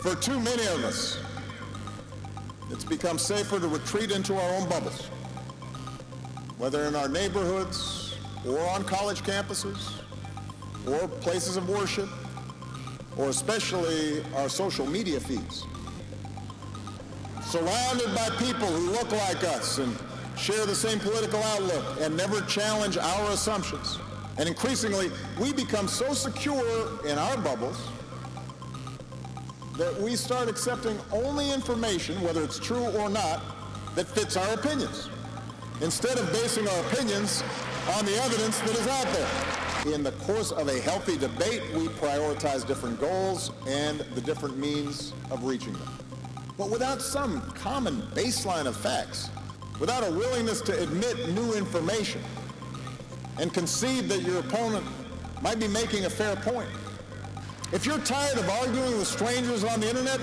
For too many of us, it's become safer to retreat into our own bubbles, whether in our neighborhoods or on college campuses or places of worship, or especially our social media feeds. Surrounded by people who look like us and share the same political outlook and never challenge our assumptions. And increasingly, we become so secure in our bubbles that we start accepting only information, whether it's true or not, that fits our opinions, instead of basing our opinions on the evidence that is out there. In the course of a healthy debate, we prioritize different goals and the different means of reaching them. But without some common baseline of facts, without a willingness to admit new information and concede that your opponent might be making a fair point, if you're tired of arguing with strangers on the internet,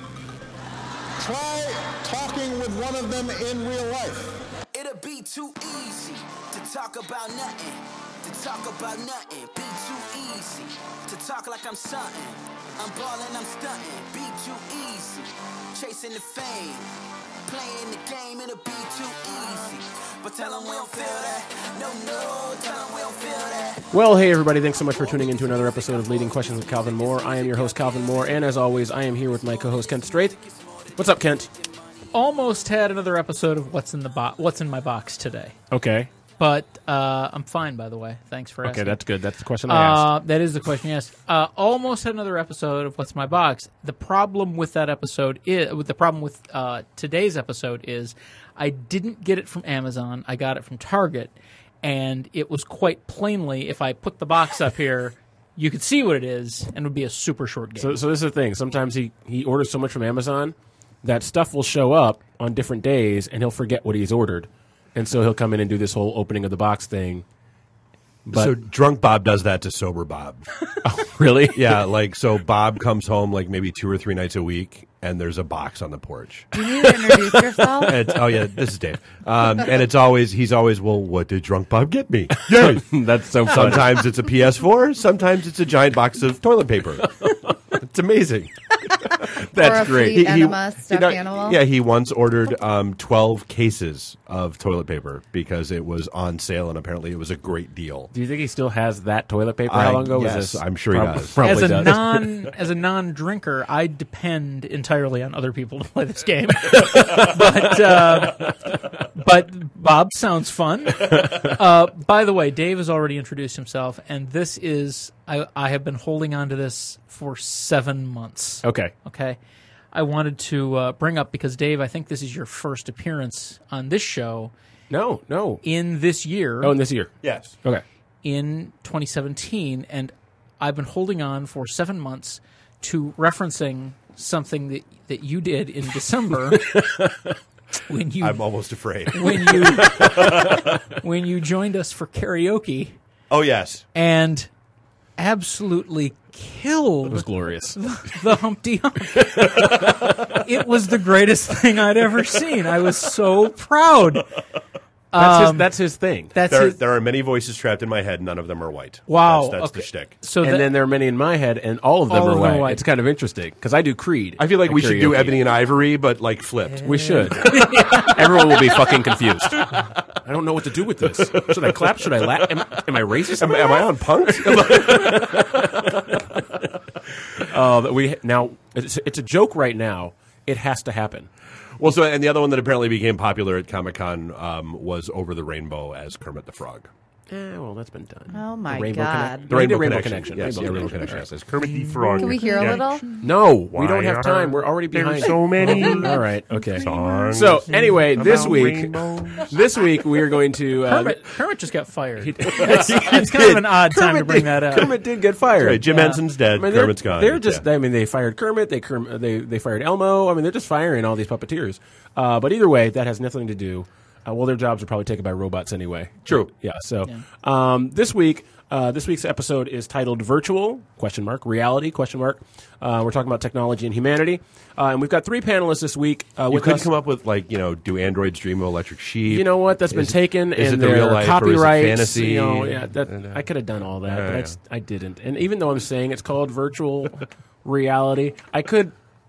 try talking with one of them in real life. It'll be too easy to talk about nothing, to talk about nothing. Be too easy to talk like I'm something. I'm ballin', I'm stunting. Be too easy, chasing the fame, playing the game. It'll be too easy, but tell them we don't feel that. No, tell them we don't feel that. Well, hey everybody, thanks so much for tuning in to another episode of Leading Questions with Calvin Moore. I am your host, Calvin Moore, and as always, I am here with my co-host, Kent Straith. What's up, Kent? Almost had another episode of What's in My Box today. Okay. But I'm fine, by the way. Thanks for asking. Okay, that's good. That's the question I asked. That is the question you asked. Almost had another episode of What's in My Box. The problem with that episode with today's episode is I didn't get it from Amazon. I got it from Target, and it was quite plainly, if I put the box up here, you could see what it is, and it would be a super short game. So this is the thing. Sometimes he orders so much from Amazon that stuff will show up on different days, and he'll forget what he's ordered. And so he'll come in and do this whole opening of the box thing. But, so drunk Bob does that to sober Bob. Oh, really? Yeah, so Bob comes home like maybe 2 or 3 nights a week, and there's a box on the porch. Do you need to introduce yourself? Oh, yeah, this is Dave. And he's always, well, what did drunk Bob get me? Yay! That's so funny. Sometimes it's a PS4, sometimes it's a giant box of toilet paper. It's amazing. That's great. Stuffed animal. Yeah, he once ordered 12 cases of toilet paper because it was on sale, and apparently it was a great deal. Do you think he still has that toilet paper? How long ago was yes, this? I'm sure he does. Probably As a non-drinker, I depend entirely on other people to play this game. But Bob sounds fun. By the way, Dave has already introduced himself, and this is I have been holding on to this for 7 months. Okay. I wanted to bring up, because Dave, I think this is your first appearance on this show. No. In this year. Oh, in this year. Yes. Okay. In 2017, and I've been holding on for 7 months to referencing something that you did in December. I'm almost afraid. When you joined us for karaoke. Oh, yes. And absolutely killed. It was glorious. The Humpty Hump. It was the greatest thing I'd ever seen. I was so proud. That's his thing. There are many voices trapped in my head. None of them are white. Wow. That's okay. the shtick. And then there are many in my head, and all of them are white. It's kind of interesting, because I do Creed. I feel like we should do Ebony and Ivory, but flipped. We should. Everyone will be fucking confused. I don't know what to do with this. Should I clap? Should I laugh? Am I racist? Am I on punk? It's a joke right now. It has to happen. Well, and the other one that apparently became popular at Comic-Con was Over the Rainbow as Kermit the Frog. Well, that's been done. Oh, my God. The Rainbow Connection. Yes, Rainbow Connection. Connection. As Kermit the Frog. Can we hear a little? No, we don't have time. We're already behind. There's so many. All right. Okay. Songs So anyway, this week rainbows. we are going to. Kermit just got fired. It's kind of an odd time to bring that up. Kermit did get fired. Right, Jim Henson's dead. Kermit's gone. They're just. I mean, they fired Kermit. They fired Elmo. I mean, they're just firing all these puppeteers. But either way, that has nothing to do. Their jobs are probably taken by robots anyway. True. Yeah. So this week's episode is titled "Virtual?" Reality? We're talking about technology and humanity, and we've got 3 panelists this week. You could come up with do androids dream of electric sheep? You know what? That's been taken. Is and it the real life copyrights, or is it fantasy? I could have done all that, but I didn't. And even though I'm saying it's called virtual reality, I could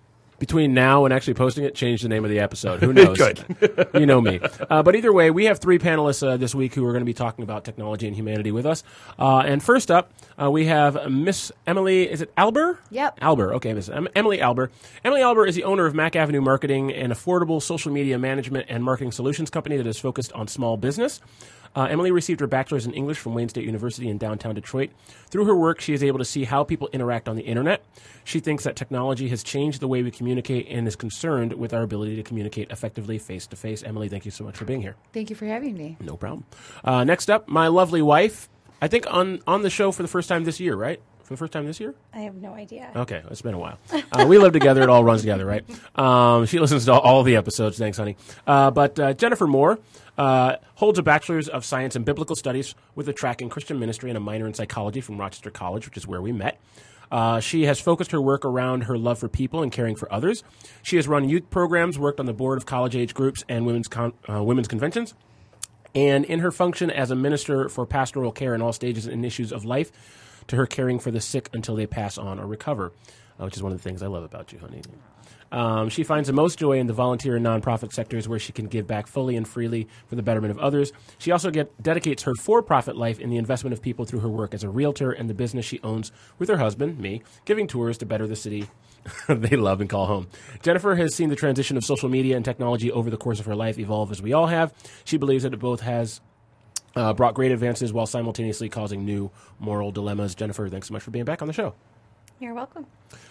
between now and actually posting it, change the name of the episode. Who knows? Good. You know me. But either way, we have 3 panelists this week who are going to be talking about technology and humanity with us. And first up, we have Miss Emily, is it Alber? Yep. Alber, okay, Miss Emily Alber. Emily Alber is the owner of Mac Avenue Marketing, an affordable social media management and marketing solutions company that is focused on small business. Emily received her bachelor's in English from Wayne State University in downtown Detroit. Through her work, she is able to see how people interact on the internet. She thinks that technology has changed the way we communicate and is concerned with our ability to communicate effectively face-to-face. Emily, thank you so much for being here. Thank you for having me. No problem. Next up, my lovely wife, I think on the show for the first time this year, right? For the first time this year? I have no idea. Okay, it's been a while. We live together. It all runs together, right? She listens to all the episodes. Thanks, honey. But Jennifer Moore holds a bachelor's of science in biblical studies with a track in Christian ministry and a minor in psychology from Rochester College, which is where we met. She has focused her work around her love for people and caring for others. She has run youth programs, worked on the board of college-age groups and women's conventions. And in her function as a minister for pastoral care in all stages and issues of life, to her caring for the sick until they pass on or recover, which is one of the things I love about you, honey. She finds the most joy in the volunteer and nonprofit sectors where she can give back fully and freely for the betterment of others. She also dedicates her for-profit life in the investment of people through her work as a realtor and the business she owns with her husband, me, giving tours to better the city they love and call home. Jennifer has seen the transition of social media and technology over the course of her life evolve as we all have. She believes that it both has brought great advances while simultaneously causing new moral dilemmas. Jennifer, thanks so much for being back on the show. You're welcome.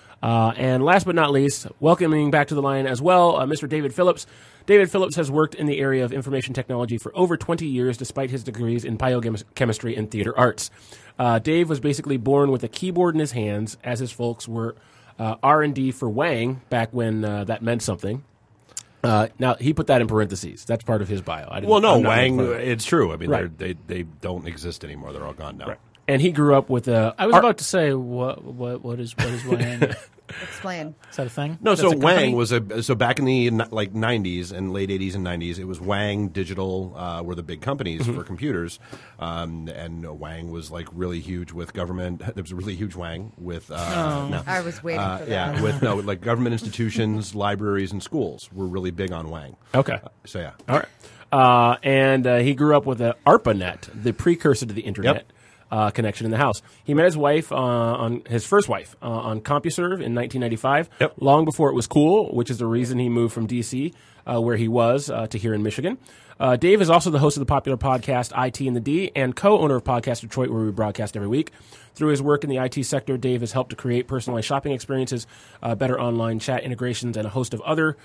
And last but not least, welcoming back to the line as well, Mr. David Phillips. David Phillips has worked in the area of information technology for over 20 years, despite his degrees in biochemistry and theater arts. Dave was basically born with a keyboard in his hands, as his folks were R&D for Wang back when that meant something. Now, he put that in parentheses. That's part of his bio. Wang, it's true. I mean, Right. they don't exist anymore. They're all gone now. Right. And he grew up with a... I was about to say, what is Wang? Explain. Is that a thing? No, That's so a company? Wang was so back in the 90s and late 80s and 90s, it was Wang Digital were the big companies for computers, and Wang was like really huge with government. There was a really huge Wang with I was waiting for that. yeah, with like government institutions, libraries, and schools were really big on Wang. Okay. So yeah, All right. And he grew up with the ARPANET, the precursor to the internet. Yep. Connection in the house. He met his wife on his first wife on CompuServe in 1995. Yep. Long before it was cool, which is the reason he moved from D.C., where he was, to here in Michigan. Dave is also the host of the popular podcast IT and the D and co-owner of Podcast Detroit, where we broadcast every week. Through his work in the IT sector, Dave has helped to create personalized shopping experiences, better online chat integrations, and a host of other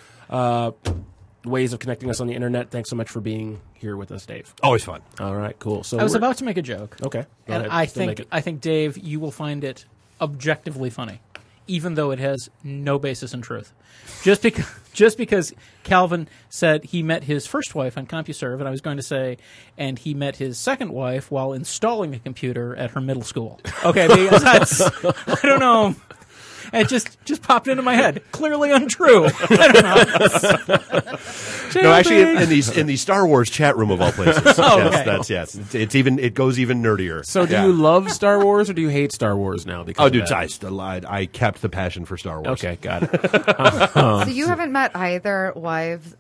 ways of connecting us on the internet. Thanks so much for being here with us, Dave. always fun. All right, cool. So I was about to make a joke. Okay. Go And ahead. Still make it. I think, Dave, you will find it objectively funny, even though it has no basis in truth. Just because Calvin said he met his first wife on CompuServe, and I was going to say, and he met his second wife while installing a computer at her middle school. Okay, because that's, I don't know. It just popped into my head. Clearly untrue. I don't know. No, actually, in the Star Wars chat room of all places. Oh, yes, okay. it goes even nerdier. So do you love Star Wars or do you hate Star Wars now? Because Oh, of dude, that? I kept the passion for Star Wars. Okay, got it. So you haven't met either wives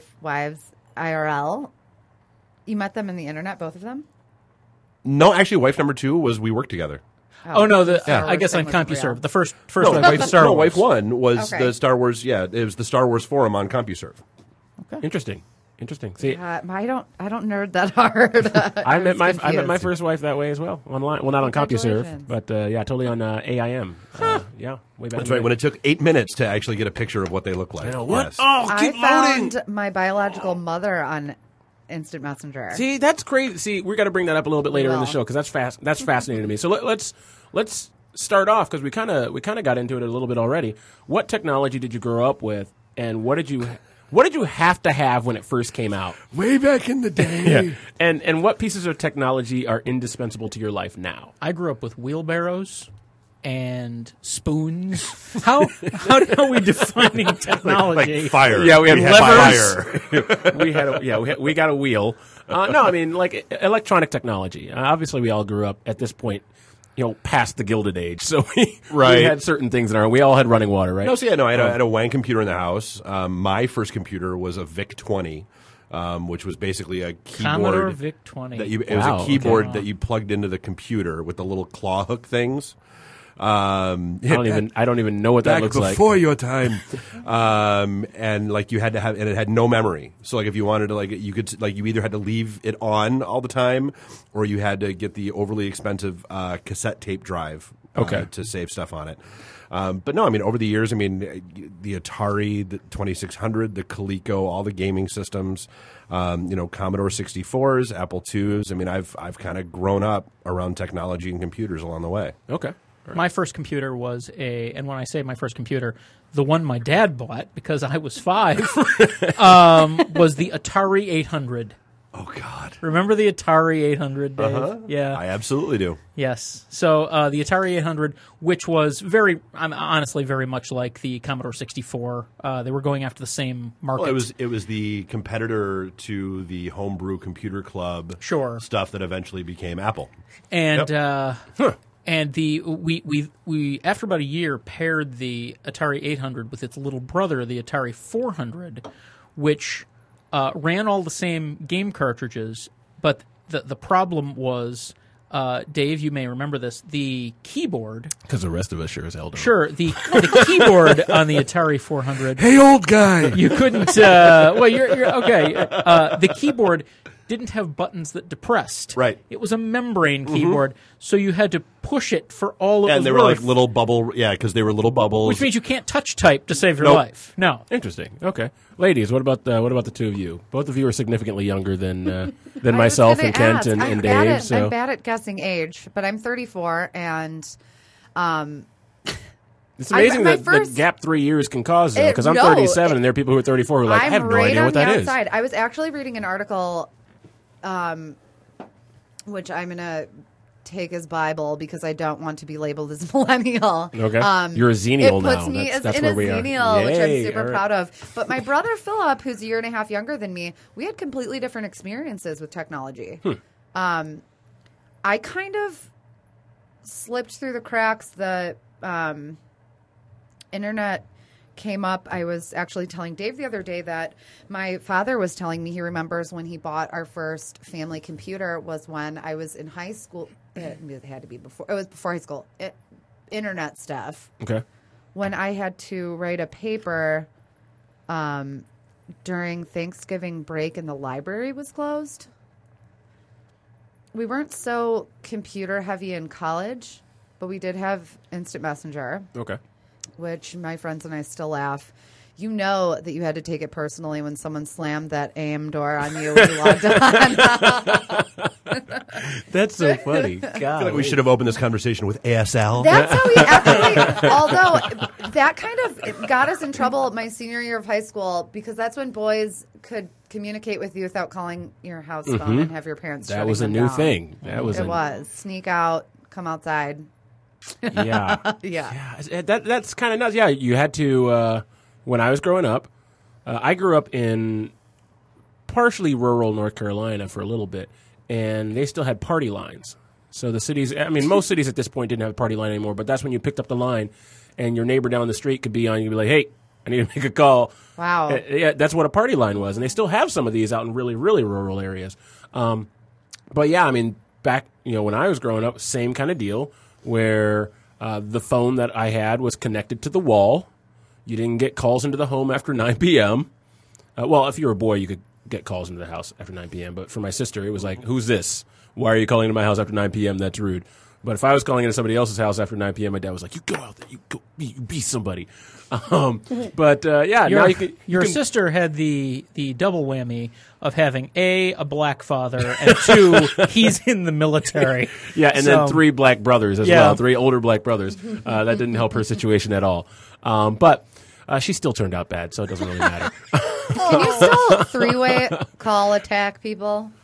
IRL? You met them in the internet, both of them? No, actually, wife number 2 was we worked together. Oh no, Star I Wars guess on thing was real. CompuServe, the first No, wife, Star Wars. wife 1 was Okay. the Star Wars. Yeah, it was the Star Wars forum on CompuServe. Interesting. See, I don't nerd that hard. I met my confused. first wife that way as well online. Well, not on CompuServe, Congratulations. but yeah, totally on AIM. Yeah, way back. That's in right. the When day. it took 8 minutes to actually get a picture of what they look like. I know, what? Yes. Oh, I found my biological mother on Instant Messenger. See, that's crazy. See, we got to bring that up a little bit later in the Well. show because that's fascinating to me. So let's start off because we kind of got into it a little bit already. What technology did you grow up with, and what did you have to have when it first came out? Way back in the day. And what pieces of technology are indispensable to your life now? I grew up with wheelbarrows and spoons. How are we defining technology? Like fire. Yeah, we had levers. Fire. we got a wheel. No, I mean like electronic technology. Obviously, we all grew up at this point past the Gilded Age. So we Right. had certain things in our. We all had running water, right? No, so I had a Wang computer in the house. My first computer was a VIC-20, which was basically a keyboard. Commodore VIC-20. It was Wow, a keyboard okay. that you plugged into the computer with the little claw hook things. I don't even know what that Back looks like. before your time, and like you had to have, and it had no memory. So like if you wanted to, like you could, like you either had to leave it on all the time, or you had to get the overly expensive cassette tape drive to save stuff on it. But no, I mean over the years, I mean the Atari, the 2600, the Coleco, all the gaming systems, Commodore 64s, Apple IIs. I mean I've kind of grown up around technology and computers along the way. Okay. My first computer was and when I say my first computer, the one my dad bought because I was 5, was the Atari 800. Oh God. Remember the Atari 800, Dave? Yeah. I absolutely do. Yes. So the Atari 800, which was honestly very much like the Commodore 64. They were going after the same market. Well, it was the competitor to the Homebrew Computer Club stuff that eventually became Apple. And and we after about a year paired the Atari 800 with its little brother, the Atari 400, which ran all the same game cartridges, but the problem was, Dave, you may remember this, the keyboard. Because the rest of us sure as hell don't. Sure, the keyboard on the Atari 400. Hey, old guy. You couldn't. You're okay. The keyboard didn't have buttons that depressed. Right. It was a membrane keyboard, so you had to push it for all it was And they were worth, like little bubble, because they were little bubbles. which means you can't touch type to save your Nope. life. No. Interesting. Okay, ladies, what about the two of you? Both of you are significantly younger than I myself was and gonna Kent ask. and I'm Dave. bad at, So I'm bad at guessing age, but I'm 34, and it's amazing my that first- gap 3 years can cause that. Because I'm no, 37 and there are people who are 34 who are like, I'm I have no right idea on what the that is. outside. I was actually reading an article, which I'm going to take as Bible because I don't want to be labeled as millennial. Okay. You're a Xennial It puts now. me That's in where a we are. Xennial, which I'm Yay. super All right. proud of. But my brother Philip, who's a year and a half younger than me, we had completely different experiences with technology. I kind of slipped through the cracks. The internet came up. I was actually telling Dave the other day that my father was telling me he remembers when he bought our first family computer was when I was in high school. It had to be before. It was before high school. Internet stuff. Okay. When I had to write a paper during Thanksgiving break and the library was closed. We weren't so computer heavy in college, but we did have Instant Messenger, Okay. which my friends and I still laugh. You know that you had to take it personally when someone slammed that AM door on you when you logged on. That's so funny. I feel God. like we should have opened this conversation with ASL. That's how we actually, although that kind of got us in trouble my senior year of high school because that's when boys could communicate with you without calling your house phone and have your parents That shutting was a them new down. thing. That was It was. Sneak out, come outside. Yeah. Yeah. Yeah, that's kind of nuts. Yeah, you had to. When I was growing up, I grew up in partially rural North Carolina for a little bit, and they still had party lines. So the cities, I mean, most cities at this point didn't have a party line anymore, but that's when you picked up the line, and your neighbor down the street could be on. You'd be like, "Hey, I need to make a call." Wow. Yeah, that's what a party line was, and they still have some of these out in really, really rural areas. But yeah, I mean, back when I was growing up, same kind of deal where the phone that I had was connected to the wall. You didn't get calls into the home after 9 p.m. Well, if you were a boy, you could get calls into the house after 9 p.m. But for my sister, it was like, "Who's this? Why are you calling into my house after 9 p.m.? That's rude." But if I was calling into somebody else's house after 9 p.m., my dad was like, "You go out there, you be somebody." But yeah, now Your sister had the double whammy of having a black father and 2, he's in the military. Yeah, and then 3 black brothers as Yeah. well, 3 older black brothers. That didn't help her situation at all. But she still turned out bad, so it doesn't really matter. Can you still three-way call attack people?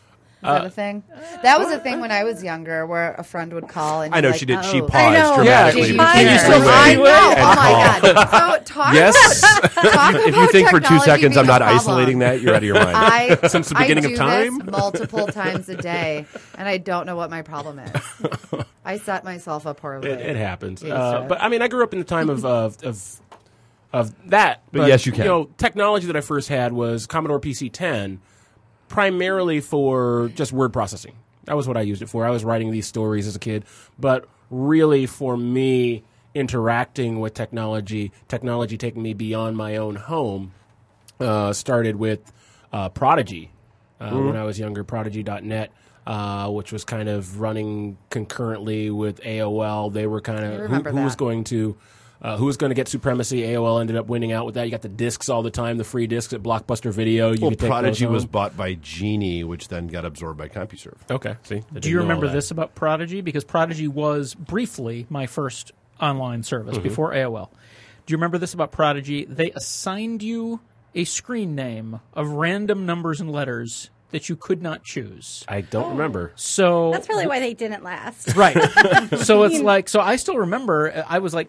that a thing? That was a thing when I was younger, where a friend would call and I know like, she did. Oh. She paused I know. dramatically. Did you between hear? the freeway I know. and Oh my call. god! So talk Yes. Talk If you about think for 2 technology seconds I'm being a not isolating problem. that, you're out of your mind. Since the beginning I of do time? this multiple times a day, and I don't know what my problem is. I set myself up poorly. It happens. Used to. But I mean, I grew up in the time of that. But yes, you can. You know, technology that I first had was Commodore PC-10, primarily for just word processing. That was what I used it for. I was writing these stories as a kid, but really for me, interacting with technology taking me beyond my own home, started with Prodigy when I was younger, Prodigy.net. Which was kind of running concurrently with AOL. They were kind of remember who was that. going to get supremacy. AOL ended up winning out with that. You got the discs all the time, the free discs at Blockbuster Video. You Well, could take Prodigy those was home. bought by Genie, which then got absorbed by CompuServe. Okay. See, Do you remember this about Prodigy? Because Prodigy was briefly my first online service before AOL. Do you remember this about Prodigy? They assigned you a screen name of random numbers and letters that you could not choose. I don't remember. So That's really why they didn't last. right. So it's like, so I still remember I was like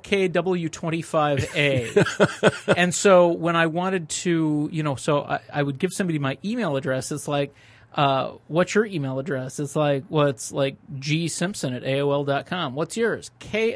KLKW25A. And so when I wanted to, so I would give somebody my email address. It's like, what's your email address? It's like, well, it's like gsimpson@AOL.com. What's yours?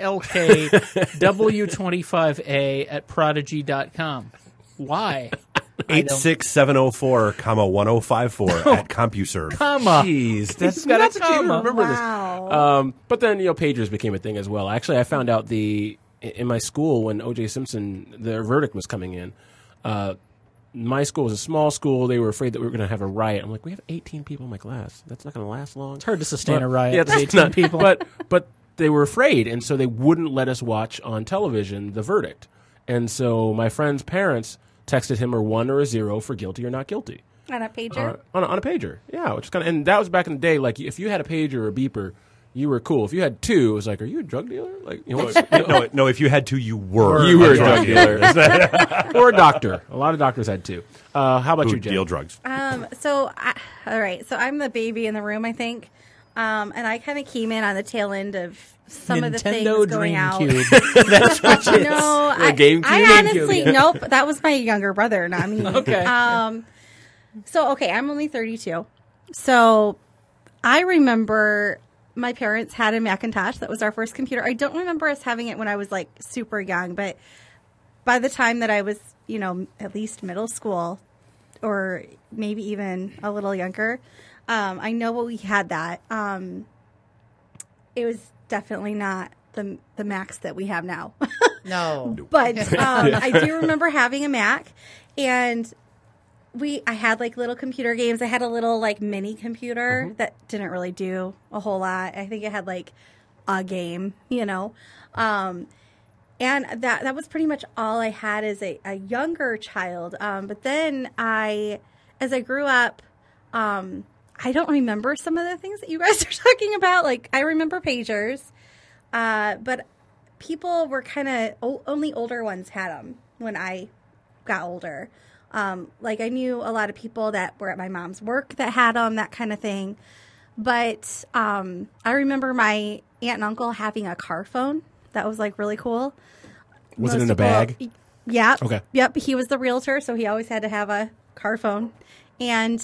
KLKW25A@Prodigy.com. Why? 86704, 1054 at CompuServe. Comma. Jeez, that's got a nuts that you comma. remember Wow. this. But then pagers became a thing as well. Actually, I found out in my school when O.J. Simpson the verdict was coming in. My school was a small school. They were afraid that we were going to have a riot. I'm like, we have 18 people in my class. That's not going to last long. It's hard to sustain a riot Yeah, with it's 18 not, people. But they were afraid, and so they wouldn't let us watch on television the verdict. And so my friend's parents texted him a 1 or a 0 for guilty or not guilty On a pager? on a pager. Yeah, which is kind of, and that was back in the day. Like, if you had a pager or a beeper, you were cool. If you had 2, it was like, are you a drug dealer? Like, No, if you had to, you were. you were a drug dealer or a doctor. A lot of doctors had 2. How about Who you, Jen? deal drugs. All right. So I'm the baby in the room, I think. And I kind of came in on the tail end of some of the things Nintendo going out. GameCube. That's what it is. No, GameCube? I honestly, nope. That was my younger brother, not me. Okay. So, I'm only 32. So I remember my parents had a Macintosh. That was our first computer. I don't remember us having it when I was like super young, but by the time that I was, at least middle school or maybe even a little younger, I know we had that. It was definitely not the Macs that we have now. No. But I do remember having a Mac, and I had like little computer games. I had a little like mini computer that didn't really do a whole lot. I think it had like a game, and that was pretty much all I had as a younger child. But then as I grew up, I don't remember some of the things that you guys are talking about. Like, I remember pagers, but people were kind of only older ones had them when I got older. Like, I knew a lot of people that were at my mom's work that had them, that kind of thing. But I remember my aunt and uncle having a car phone that was like really cool. Was it in a bag? Yeah. Okay. Yep. He was the realtor, so he always had to have a car phone. And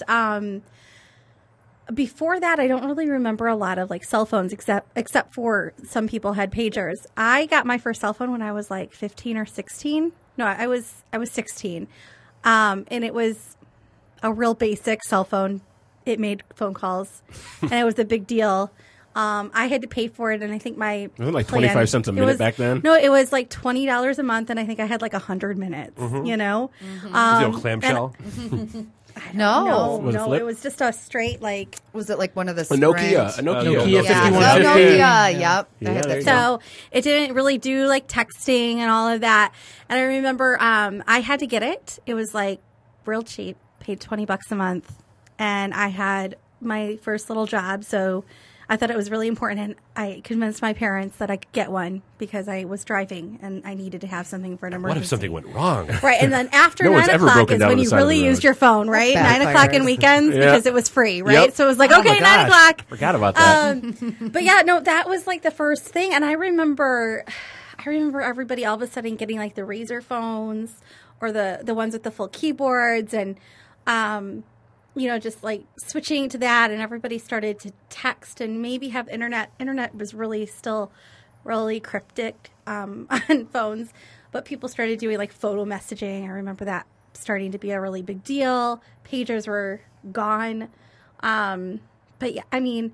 before that, I don't really remember a lot of like cell phones, except for some people had pagers. I got my first cell phone when I was like 15 or 16. No, I was 16, and it was a real basic cell phone. It made phone calls, and it was a big deal. I had to pay for it, and I think my Was it like plan- 25 cents a it minute was- back then? No, it was like $20 a month, and I think I had like 100 minutes. You know, Clamshell. No. Was it no, flip? it was just a straight like. Was it like one of the A Nokia. Sprint? Nokia Nokia 5150. Nokia. Yeah. Yep. Yeah, I had there that you too. go. So it didn't really do like texting and all of that. And I remember I had to get it. It was like real cheap, paid $20 a month, and I had my first little job. So I thought it was really important, and I convinced my parents that I could get one because I was driving and I needed to have something for an emergency. What if something went wrong? Right, and then after No one's 9 ever o'clock broken is down when on the you side of the really road. used your phone, right? That 9 o'clock backfires. and weekends Yeah. because it was free, right? Yep. So it was like, Oh okay, my 9 gosh. o'clock. Forgot about that. But yeah, no, that was like the first thing, and I remember everybody all of a sudden getting like the Razer phones or the ones with the full keyboards, and just like switching to that, and everybody started to text and maybe have internet. Internet was really still really cryptic on phones, but people started doing like photo messaging. I remember that starting to be a really big deal. Pagers were gone. But yeah, I mean,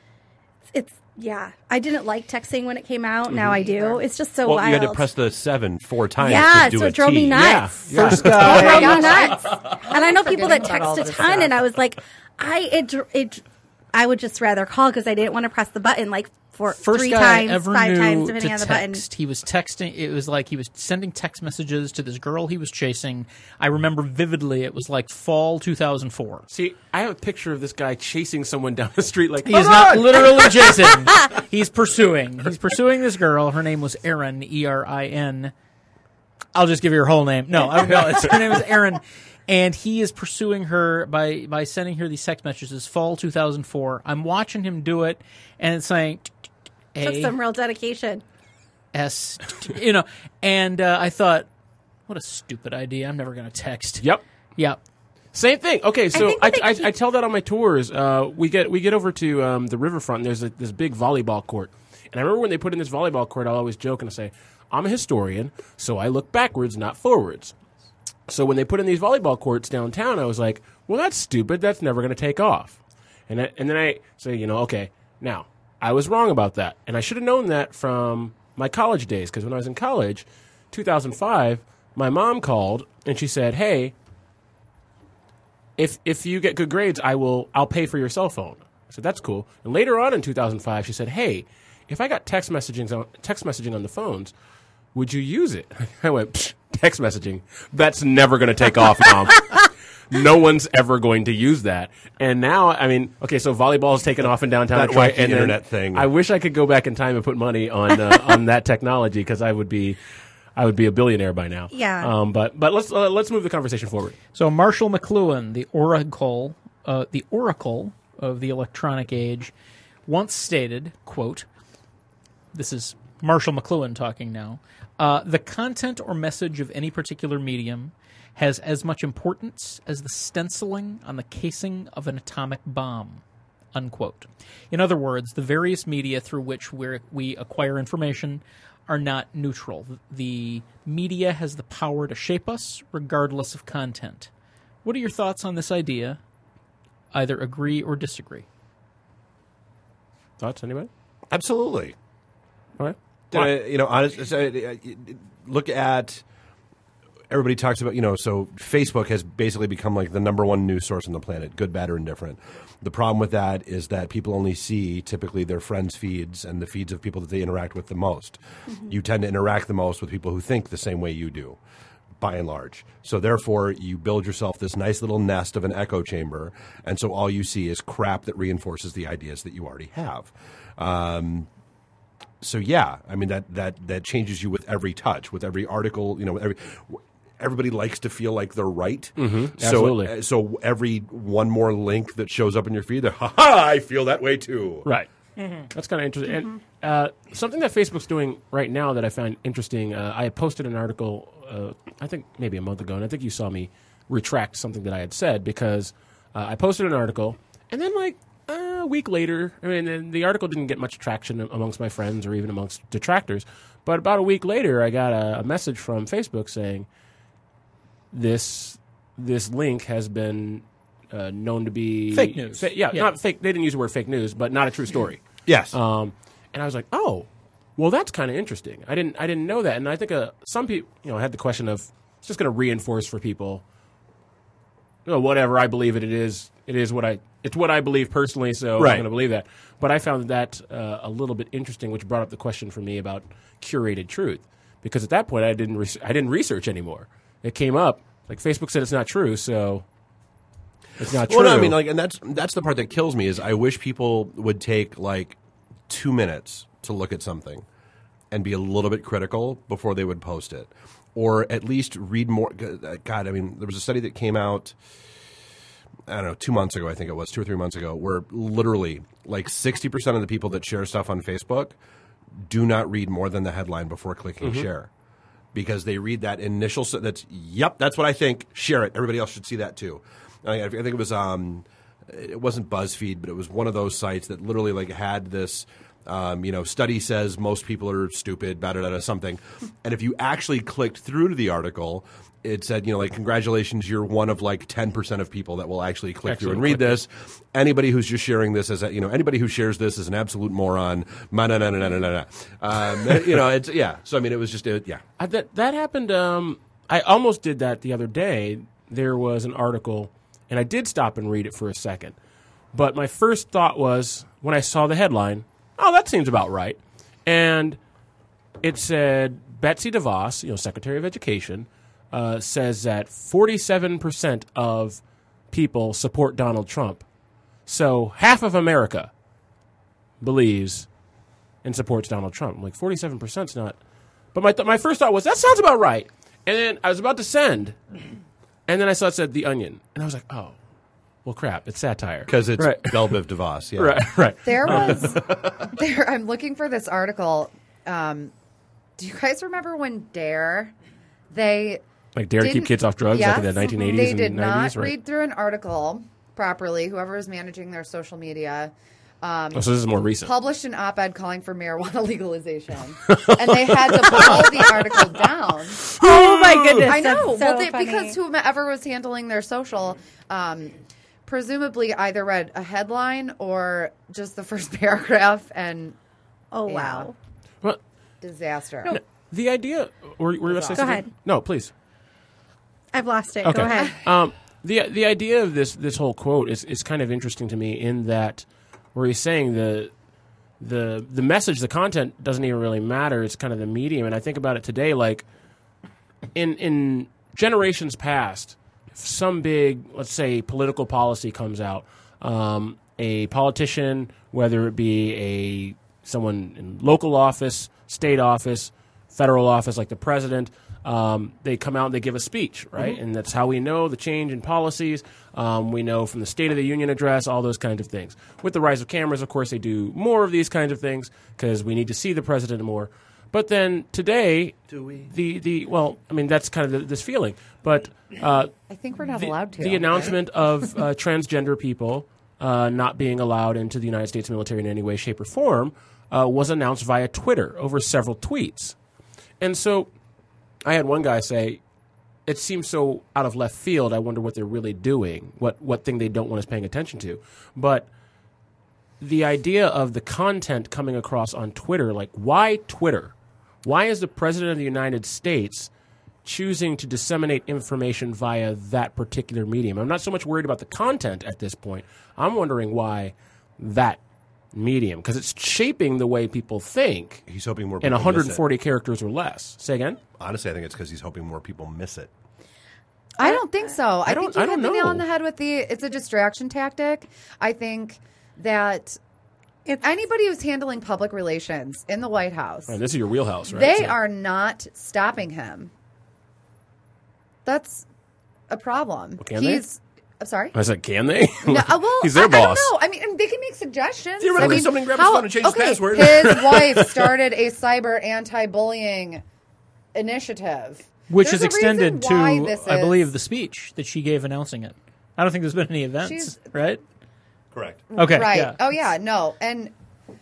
I didn't like texting when it came out. Now I do. It's just so Well, wild. you had to press the 7 4 times Yeah, to do so a it drove me T. nuts. Yeah. First It guy. drove me nuts. And I know people that Forgetting about text all a this ton, stuff. and I was like, I would just rather call because I didn't want to press the button like for First 3 guy times, I ever 5 knew times, to depending on the button. text. He was texting. It was like he was sending text messages to this girl he was chasing. I remember vividly. It was like fall 2004. See, I have a picture of this guy chasing someone down the street like, He is not literally chasing. He's pursuing. He's pursuing this girl. Her name was Erin, Erin. I'll just give you her whole name. No, her name is Erin. And he is pursuing her by sending her these text messages. Fall 2004. I'm watching him do it, and it's saying Took A some real dedication. S, and I thought, what a stupid idea. I'm never going to text. Yep. Yep. Same thing. Okay, so think I, what they I tell that on my tours. We get over to the riverfront, and there's this big volleyball court. And I remember when they put in this volleyball court, I'll always joke and say, I'm a historian, so I look backwards, not forwards. So when they put in these volleyball courts downtown, I was like, well, that's stupid. That's never going to take off. And then I say, okay, now, I was wrong about that. And I should have known that from my college days, because when I was in college, 2005, my mom called, and she said, hey, if you get good grades, I'll pay for your cell phone. I said, that's cool. And later on in 2005, she said, hey, if I got text messaging on the phones, would you use it? I went, psh, text messaging? That's never going to take off, Mom. No one's ever going to use that. And now, I mean, okay, so volleyball's taken off in downtown That Detroit. wacky And then internet thing. I wish I could go back in time and put money on that technology, because I would be a billionaire by now. Yeah. But let's move the conversation forward. So Marshall McLuhan, the oracle of the electronic age, once stated, quote, this is Marshall McLuhan talking now, the content or message of any particular medium has as much importance as the stenciling on the casing of an atomic bomb, unquote. In other words, the various media through which we acquire information are not neutral. The media has the power to shape us regardless of content. What are your thoughts on this idea? Either agree or disagree. Thoughts, anybody? Absolutely. All right. Look at everybody talks about, so Facebook has basically become like the number one news source on the planet, good, bad, or indifferent. The problem with that is that people only see typically their friends' feeds and the feeds of people that they interact with the most. Mm-hmm. You tend to interact the most with people who think the same way you do, by and large. So therefore, you build yourself this nice little nest of an echo chamber, and so all you see is crap that reinforces the ideas that you already have. So yeah, I mean that changes you with every touch, with every article. Everybody likes to feel like they're right. Mm-hmm, absolutely. So every one more link that shows up in your feed, I feel that way too. Right. Mm-hmm. That's kind of interesting. Mm-hmm. And something that Facebook's doing right now that I find interesting, I had posted an article, I think maybe a month ago, and I think you saw me retract something that I had said, because I posted an article, and then a week later, the article didn't get much traction amongst my friends or even amongst detractors, but about a week later, I got a message from Facebook saying, this link has been known to be fake news. Not fake. They didn't use the word fake news, but not a true story. Yes. And I was like, oh, well, that's kind of interesting. I didn't know that, and I think some people, had the question of, it's just going to reinforce for people, whatever I believe it is. It's what I believe personally, so right. I'm going to believe that. But I found that a little bit interesting, which brought up the question for me about curated truth, because at that point I didn't research anymore. It came up like Facebook said it's not true, so It's not true. Well, no, I mean, like, and that's the part that kills me is I wish people would take like 2 minutes to look at something and be a little bit critical before they would post it, or at least read more. God, I mean, there was a study that came out, I don't know, 2 months ago, I think it was 2 or 3 months ago, where literally like 60% of the people that share stuff on Facebook do not read more than the headline before clicking share. Because they read that initial, that's what I think. Share it. Everybody else should see that too. I think it was, it wasn't BuzzFeed, but it was one of those sites that literally like had this, study says most people are stupid, something. And if you actually clicked through to the article, it said, like, congratulations, you're one of like 10% of people that will actually click through and read this. Anybody who's just sharing this as anybody who shares this is an absolute moron. It's, yeah. So, I mean, it was just, yeah. That happened. I almost did that the other day. There was an article, and I did stop and read it for a second. But my first thought was, when I saw the headline, oh, that seems about right. And it said, Betsy DeVos, Secretary of Education, says that 47% of people support Donald Trump. So half of America believes and supports Donald Trump. I'm like, 47% is not. But my first thought was, that sounds about right. And then I was about to send, and then I saw it said The Onion. And I was like, oh, well, crap, it's satire. Because it's Belle Biv DeVos. Yeah. Right. I'm looking for this article. Do you guys remember when Dare, like Dare to Keep Kids Off Drugs, like in the 1980s they and 90s? did not right? read through an article properly, whoever is managing their social media. So this is more recent. Published an op-ed calling for marijuana legalization. And they had to pull the article down. Oh, my goodness. I know. That's so funny. Because whomever was handling their social presumably either read a headline or just the first paragraph and Oh, wow. Well, disaster. no, the idea... Were you going to say something? ahead. No, please. I've lost it. Okay. Go ahead. The idea of this whole quote is kind of interesting to me in that where he's saying the message, the content doesn't even really matter. It's kind of the medium. And I think about it today, like in generations past, if some big, let's say, political policy comes out, a politician, whether it be someone in local office, state office, federal office, like the president, they come out and they give a speech, right? And that's how we know the change in policies. We know from the State of the Union address, all those kinds of things. With the rise of cameras, of course, they do more of these kinds of things because we need to see the president more. But then today, do we? Well, I mean, that's kind of this feeling. But I think we're not allowed to. The announcement of transgender people not being allowed into the United States military in any way, shape, or form was announced via Twitter over several tweets. And so I had one guy say, it seems so out of left field, I wonder what they're really doing, what thing they don't want us paying attention to. But the idea of the content coming across on Twitter, like, why Twitter? Why is the President of the United States choosing to disseminate information via that particular medium? I'm not so much worried about the content at this point. I'm wondering why that medium, because it's shaping the way people think. He's hoping more people in 140 miss it. characters or less. Say again? Honestly, I think it's because he's hoping more people miss it. I don't think so. I think you I hit don't the nail know. on the head with it's a distraction tactic. I think that anybody who's handling public relations in the White House, Right, this is your wheelhouse, right? they So- are not stopping him. That's a problem. Can they? I'm sorry? I said, can they? No, well, He's their I boss. don't know. I mean, they can make suggestions. Theoretically, I mean, somebody can grab his phone and change his password. His wife started a cyber anti-bullying initiative. Which There's is a reason extended to, why this I is- believe, the speech that she gave announcing it. I don't think there's been any events, She's- right? Correct. Okay. Right. Yeah. Oh, yeah. No. And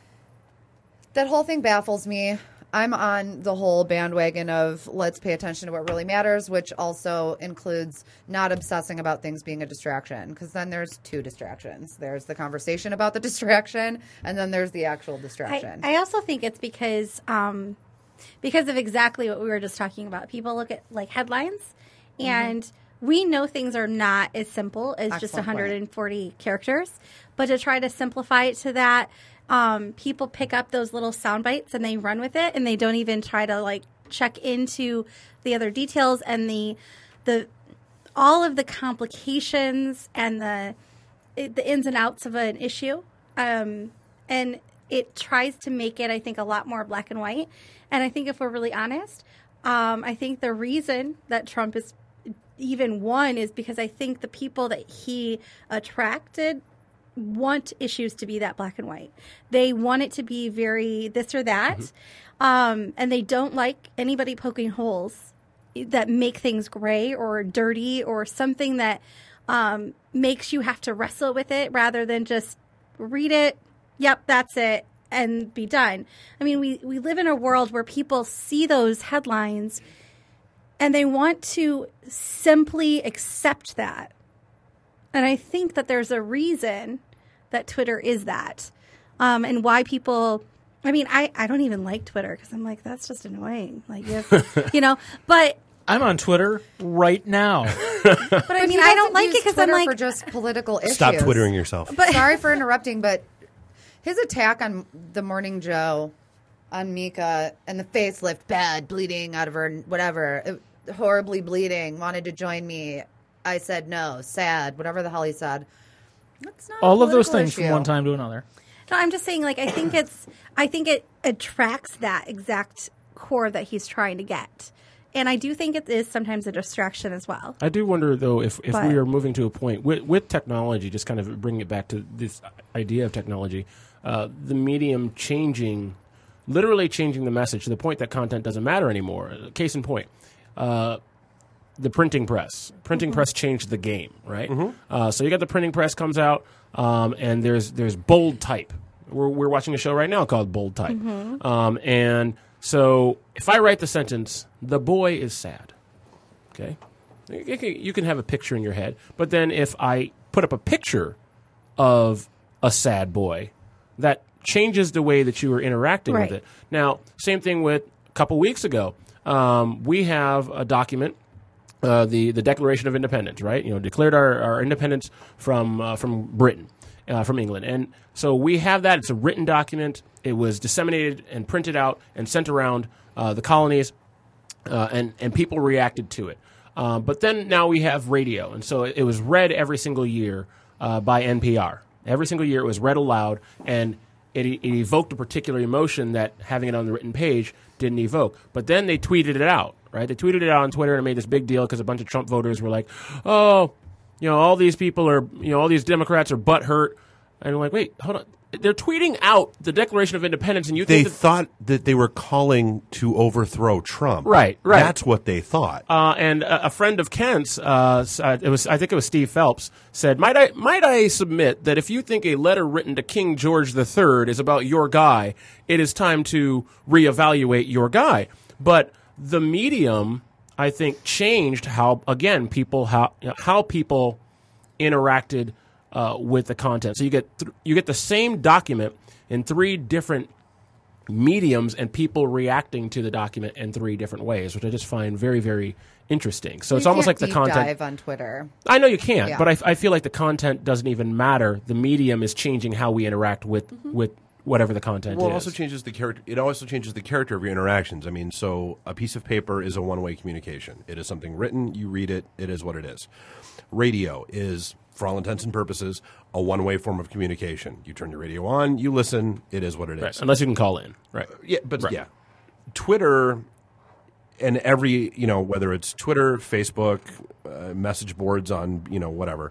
that whole thing baffles me. I'm on the whole bandwagon of let's pay attention to what really matters, which also includes not obsessing about things being a distraction. Because then there's two distractions. There's the conversation about the distraction, and then there's the actual distraction. I also think it's because of exactly what we were just talking about. People look at like headlines, and we know things are not as simple as just Excellent point. 140 characters. But to try to simplify it to that, people pick up those little sound bites and they run with it, and they don't even try to like check into the other details and the all of the complications and the ins and outs of an issue. And it tries to make it, I think, a lot more black and white. And I think if we're really honest, I think the reason that Trump is even won is because I think the people that he attracted want issues to be that black and white. They want it to be very this or that. And they don't like anybody poking holes that make things gray or dirty or something that makes you have to wrestle with it rather than just read it. Yep, that's it. And be done. I mean, we live in a world where people see those headlines and they want to simply accept that. And I think that there's a reason that Twitter is that. And why people, I mean, I don't even like Twitter because I'm like, that's just annoying. Like, but I'm on Twitter right now. But I mean, I don't like it because I'm like, for just political issues. Stop twittering yourself. But sorry for interrupting, but his attack on the Morning Joe, on Mika, and the facelift, bad, bleeding out of her, whatever, horribly bleeding, wanted to join me. I said no, sad, whatever the hell he said. That's not All a of those political things issue. from one time to another. no, I'm just saying, like, I think it attracts that exact core that he's trying to get. And I do think it is sometimes a distraction as well. I do wonder, though, if But- we are moving to a point with technology, just kind of bringing it back to this idea of technology, the medium changing, literally changing the message to the point that content doesn't matter anymore. Case in point, the printing press. Printing press changed the game, right? So you got the printing press comes out, and there's bold type. We're watching a show right now called Bold Type. And so if I write the sentence, the boy is sad, okay? You can have a picture in your head, but then if I put up a picture of a sad boy, that changes the way that you are interacting Right. with it. Now, same thing with a couple weeks ago. We have a document, the Declaration of Independence, right? Declared our independence from Britain, from England. And so we have that. It's a written document. It was disseminated and printed out and sent around the colonies, and people reacted to it. But then now we have radio. And so it was read every single year by NPR. Every single year it was read aloud, and it evoked a particular emotion that having it on the written page didn't evoke. But then they tweeted it out, right? They tweeted it out on Twitter and made this big deal because a bunch of Trump voters were like, oh, all these people are, all these Democrats are butthurt. And I'm like, wait, hold on. They're tweeting out the Declaration of Independence, and you They think thought that they were calling to overthrow Trump. Right. That's what they thought. And a friend of Kent's, I think it was Steve Phelps, said, might I submit that if you think a letter written to King George III is about your guy, it is time to reevaluate your guy. But the medium, I think, changed how people interacted with the content. So you get the same document in three different mediums and people reacting to the document in three different ways, which I just find very, very interesting. So it's almost like the deep content. dive on Twitter. I know you can't, Yeah. but I feel like the content doesn't even matter. The medium is changing how we interact with whatever the content Well, it is. also changes the character. It also changes the character of your interactions. I mean, so a piece of paper is a one-way communication. It is something written. You read it. It is what it is. Radio is, for all intents and purposes, a one-way form of communication. You turn your radio on. You listen. It is what it is. Right, unless you can call in. Right. Yeah, but Right. yeah, Twitter and every whether it's Twitter, Facebook, message boards on whatever,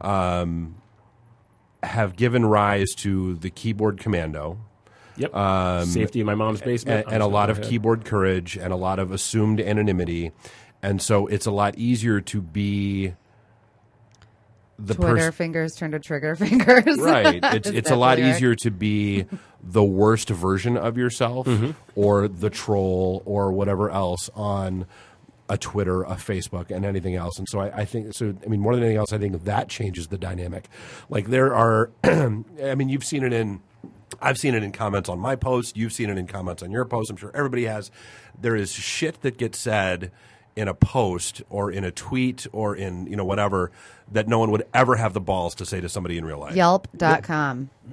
have given rise to the keyboard commando. Yep. Safety in my mom's basement. And a lot of keyboard courage and a lot of assumed anonymity, and so it's a lot easier to be the Twitter person. fingers turn to trigger fingers. Right. Is It's that a lot the lyric? easier to be the worst version of yourself or the troll or whatever else on a Twitter, a Facebook, and anything else. And so I think, more than anything else, I think that changes the dynamic. Like there are, you've seen it I've seen it in comments on my post. You've seen it in comments on your post. I'm sure everybody has. There is shit that gets said in a post or in a tweet or in, whatever, that no one would ever have the balls to say to somebody in real life. Yelp.com.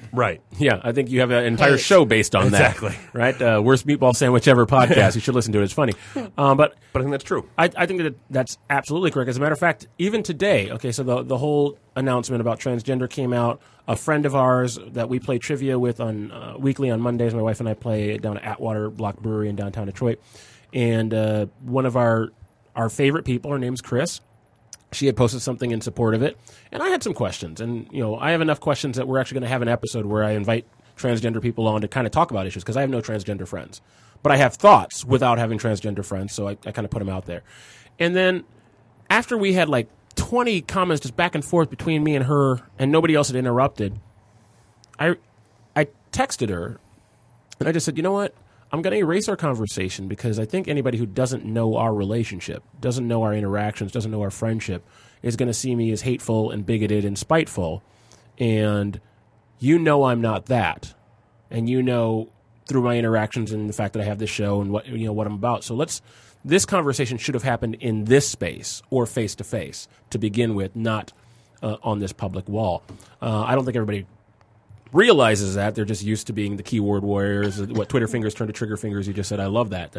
Right. Yeah, I think you have an entire Hate. show based on Exactly. that. Right? Worst meatball sandwich ever podcast. You should listen to it. It's funny. But But I think that's true. I think that's absolutely correct. As a matter of fact, even today, okay, so the whole announcement about transgender came out. A friend of ours that we play trivia with on weekly on Mondays, my wife and I play down at Atwater Block Brewery in downtown Detroit. And one of our favorite people, her name's Chris, she had posted something in support of it. And I had some questions. And, I have enough questions that we're actually going to have an episode where I invite transgender people on to kind of talk about issues because I have no transgender friends. But I have thoughts without having transgender friends, so I kind of put them out there. And then after we had like 20 comments just back and forth between me and her, and nobody else had interrupted, I texted her, and I just said, you know what? I'm going to erase our conversation because I think anybody who doesn't know our relationship, doesn't know our interactions, doesn't know our friendship, is going to see me as hateful and bigoted and spiteful. And I'm not that. And through my interactions and the fact that I have this show and what I'm about. So this conversation should have happened in this space or face to face to begin with, not on this public wall. I don't think everybody realizes that. They're just used to being the keyboard warriors. What Twitter fingers turn to trigger fingers. You just said, I love that.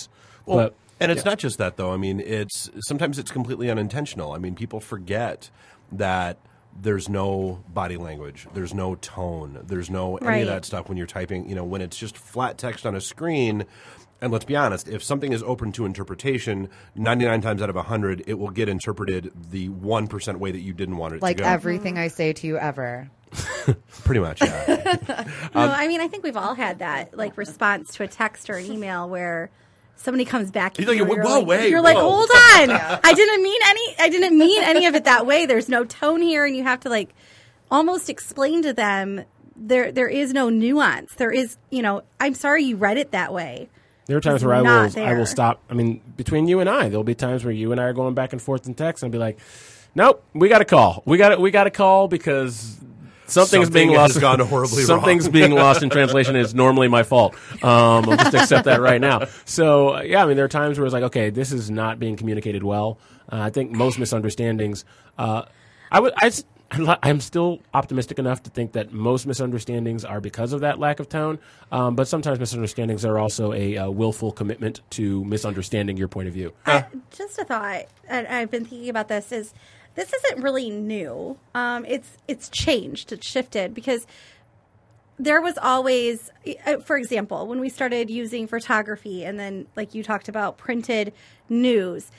And it's not just that, though. I mean, sometimes it's completely unintentional. I mean, people forget that there's no body language, there's no tone, there's no any of that stuff when you're typing. When it's just flat text on a screen. And let's be honest, if something is open to interpretation, 99 times out of 100, it will get interpreted the 1% way that you didn't want it to go. Like everything I say to you ever. Pretty much, yeah. No, I mean, I think we've all had that response to a text or an email where somebody comes back. You're like, whoa, wait, you're like, whoa. hold on, I didn't mean any of it that way. There's no tone here, and you have to almost explain to them there is no nuance. There is, I'm sorry you read it that way. There are times It's where I not will there. stop. I mean, between you and I, there'll be times where you and I are going back and forth in text, and I'll be like, "Nope, we got to call. We got to call because something's being lost. Has gone horribly something's wrong. being lost in translation. It's normally my fault. I'll just accept that right now. So yeah, I mean, there are times where it's like, okay, this is not being communicated well. I think most misunderstandings. I'm still optimistic enough to think that most misunderstandings are because of that lack of tone, but sometimes misunderstandings are also a willful commitment to misunderstanding your point of view. Just a thought, and I've been thinking about this, this isn't really new. It's changed, it's shifted, because there was always, for example, when we started using photography and then, like you talked about, printed news,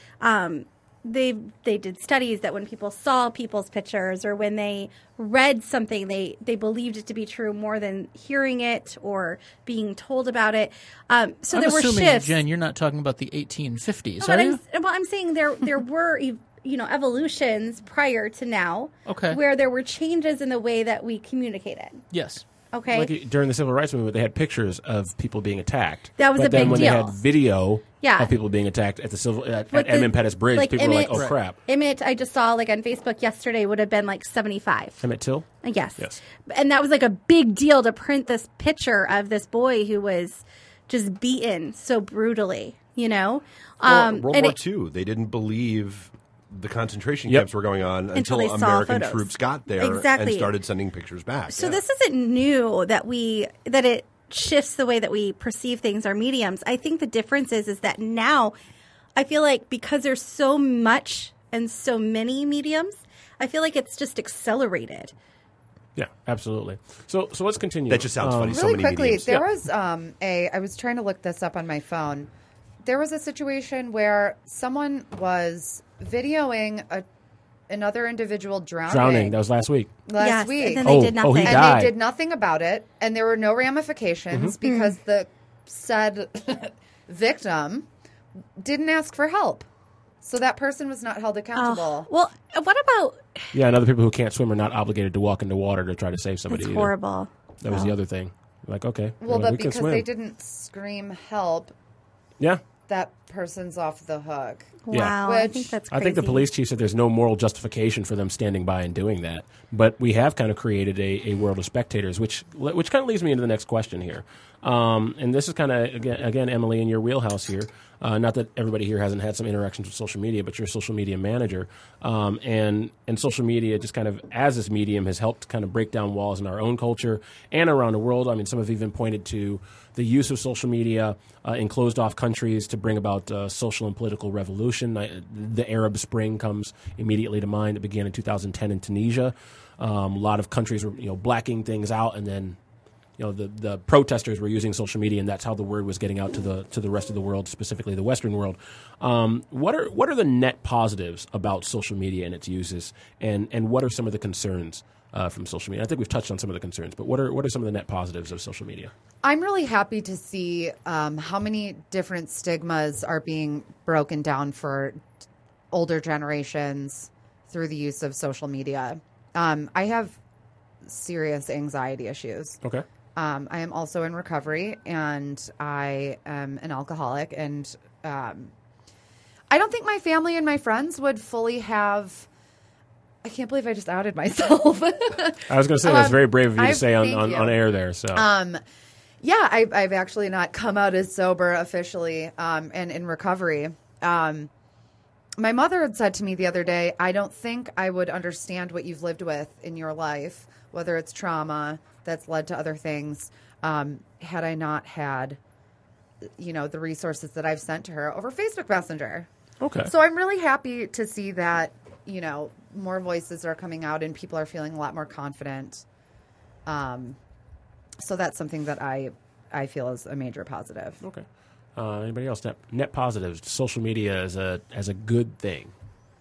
they did studies that when people saw people's pictures or when they read something, they believed it to be true more than hearing it or being told about it. So I'm there were assuming, shifts. Jen, you're not talking about the 1850s, But are you? I'm saying there were evolutions prior to now, Okay. where there were changes in the way that we communicated. Yes. Okay, Like during the civil rights movement, they had pictures of people being attacked. That was but a then big when deal. they had video Yeah. of people being attacked at at But Emmett Pettus Bridge, like people were like, Emmett- "Oh crap!" Emmett, I just saw on Facebook yesterday would have been 75. Emmett Till. Yes. Yes. And that was a big deal to print this picture of this boy who was just beaten so brutally, World and War it- II, they didn't believe the concentration Yep. camps were going on Until until they saw American photos. troops got there Exactly. and started sending pictures back. So Yeah. this isn't new that it shifts the way that we perceive things, our mediums. I think the difference is that now I feel like because there's so much and so many mediums, I feel like it's just accelerated. Yeah, absolutely. So let's continue. That just sounds funny. So Really many quickly, mediums. there was I was trying to look this up on my phone. There was a situation where someone was videoing another individual Drowning. That was last week. last Yes, week. and then they did nothing. he And died. they did nothing about it, and there were no ramifications Mm-hmm. because the said victim didn't ask for help. So that person was not held accountable. Well, what about Yeah, and other people who can't swim are not obligated to walk into water to try to save somebody. it's either. horrible. That was the other thing. Like, okay, Well, we but can because swim. they didn't scream help, Yeah. that person's off the hook. Yeah. Wow, I Which- think that's I crazy. think the police chief said there's no moral justification for them standing by and doing that. But we have kind of created a world of spectators, which kind of leads me into the next question here. And this is kind of, again, Emily, in your wheelhouse here. Not that everybody here hasn't had some interactions with social media, but you're a social media manager. And social media just kind of, as this medium, has helped kind of break down walls in our own culture and around the world. I mean, some have even pointed to the use of social media in closed-off countries to bring about social and political revolution. The Arab Spring comes immediately to mind. It began in 2010 in Tunisia. A lot of countries were, blacking things out, and then the protesters were using social media, and that's how the word was getting out to the rest of the world, specifically the Western world. What are the net positives about social media and its uses, and what are some of the concerns from social media? I think we've touched on some of the concerns, but what are some of the net positives of social media? I'm really happy to see how many different stigmas are being broken down for older generations through the use of social media. I have serious anxiety issues. Okay. I am also in recovery, and I am an alcoholic, and I don't think my family and my friends would fully have. I can't believe I just outed myself. I was going to say that's very brave of you to say thank on you. air there. So yeah, I've actually not come out as sober officially, and in recovery. My mother had said to me the other day, I don't think I would understand what you've lived with in your life, whether it's trauma that's led to other things, had I not had, the resources that I've sent to her over Facebook Messenger. okay. So I'm really happy to see that, more voices are coming out and people are feeling a lot more confident. So that's something that I feel is a major positive. Okay. Anybody else? Net positives. Social media as a good thing.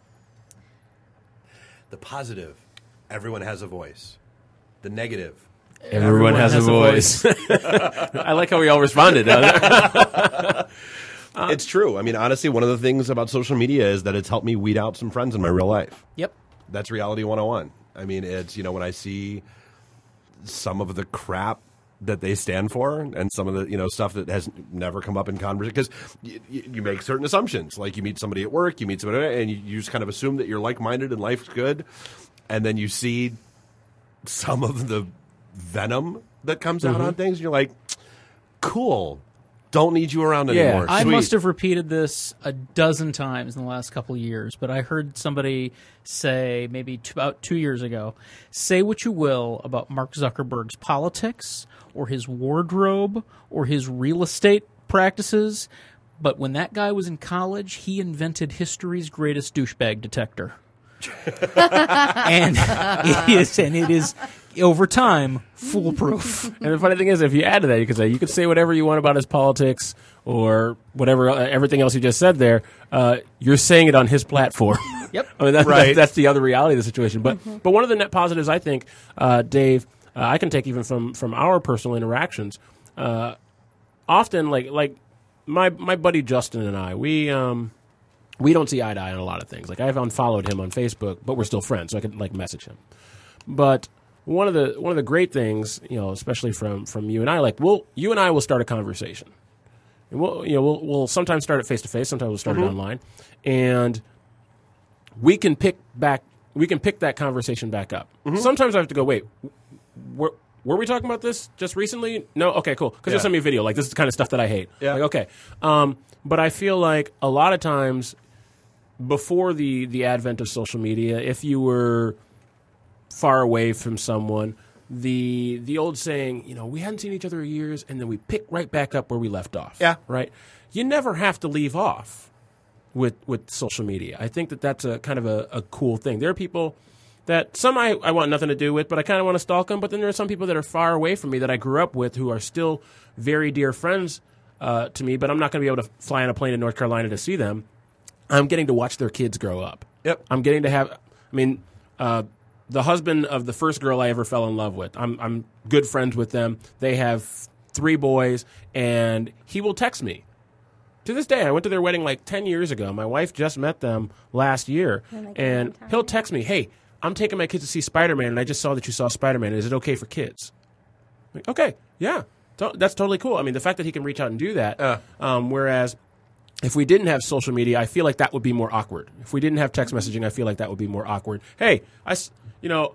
The positive, everyone has a voice. The negative, Everyone has a voice. I like how we all responded. it's true. I mean, honestly, one of the things about social media is that it's helped me weed out some friends in my real life. Yep. That's reality 101. I mean, it's, when I see some of the crap that they stand for and some of the, stuff that has never come up in conversation, because you make certain assumptions. Like you meet somebody at work, you meet somebody, and you just kind of assume that you're like-minded and life's good. And then you see some of the venom that comes out on things, and you're like, cool. Don't need you around anymore. I Sweet. must have repeated this a dozen times in the last couple of years, but I heard somebody say maybe about 2 years ago, say what you will about Mark Zuckerberg's politics or his wardrobe or his real estate practices, but when that guy was in college, he invented history's greatest douchebag detector. and it is over time foolproof. And the funny thing is, if you add to that, you could say whatever you want about his politics or whatever, everything else you just said there. You're saying it on his platform. Yep. I mean, that's the other reality of the situation. But one of the net positives, I think, Dave, I can take even from our personal interactions. Often, like my buddy Justin and I, we don't see eye to eye on a lot of things. Like I've unfollowed him on Facebook, but we're still friends, so I can message him. But one of the great things, especially from you and I, you and I will start a conversation. And we'll sometimes start it face to face, sometimes we'll start it online, and we can pick that conversation back up. Sometimes I have to go, wait, were we talking about this just recently? No, okay, cool. Because you'll send me a video, like this is the kind of stuff that I hate. Yeah. Like, okay, but I feel like a lot of times before the advent of social media, if you were far away from someone, the old saying, we hadn't seen each other in years, and then we pick right back up where we left off. Yeah. Right? You never have to leave off with social media. I think that's a kind of a cool thing. There are people that some I want nothing to do with, but I kind of want to stalk them. But then there are some people that are far away from me that I grew up with who are still very dear friends to me, but I'm not going to be able to fly on a plane to North Carolina to see them. I'm getting to watch their kids grow up. Yep. I'm getting to have, the husband of the first girl I ever fell in love with, I'm good friends with them. They have 3 boys, and he will text me. To this day, I went to their wedding like 10 years ago. My wife just met them last year, and he'll text me, hey, I'm taking my kids to see Spider-Man, and I just saw that you saw Spider-Man. Is it okay for kids? I'm like, okay, yeah, that's totally cool. I mean, the fact that he can reach out and do that, whereas if we didn't have social media, I feel like that would be more awkward. If we didn't have text messaging, I feel like that would be more awkward. Hey,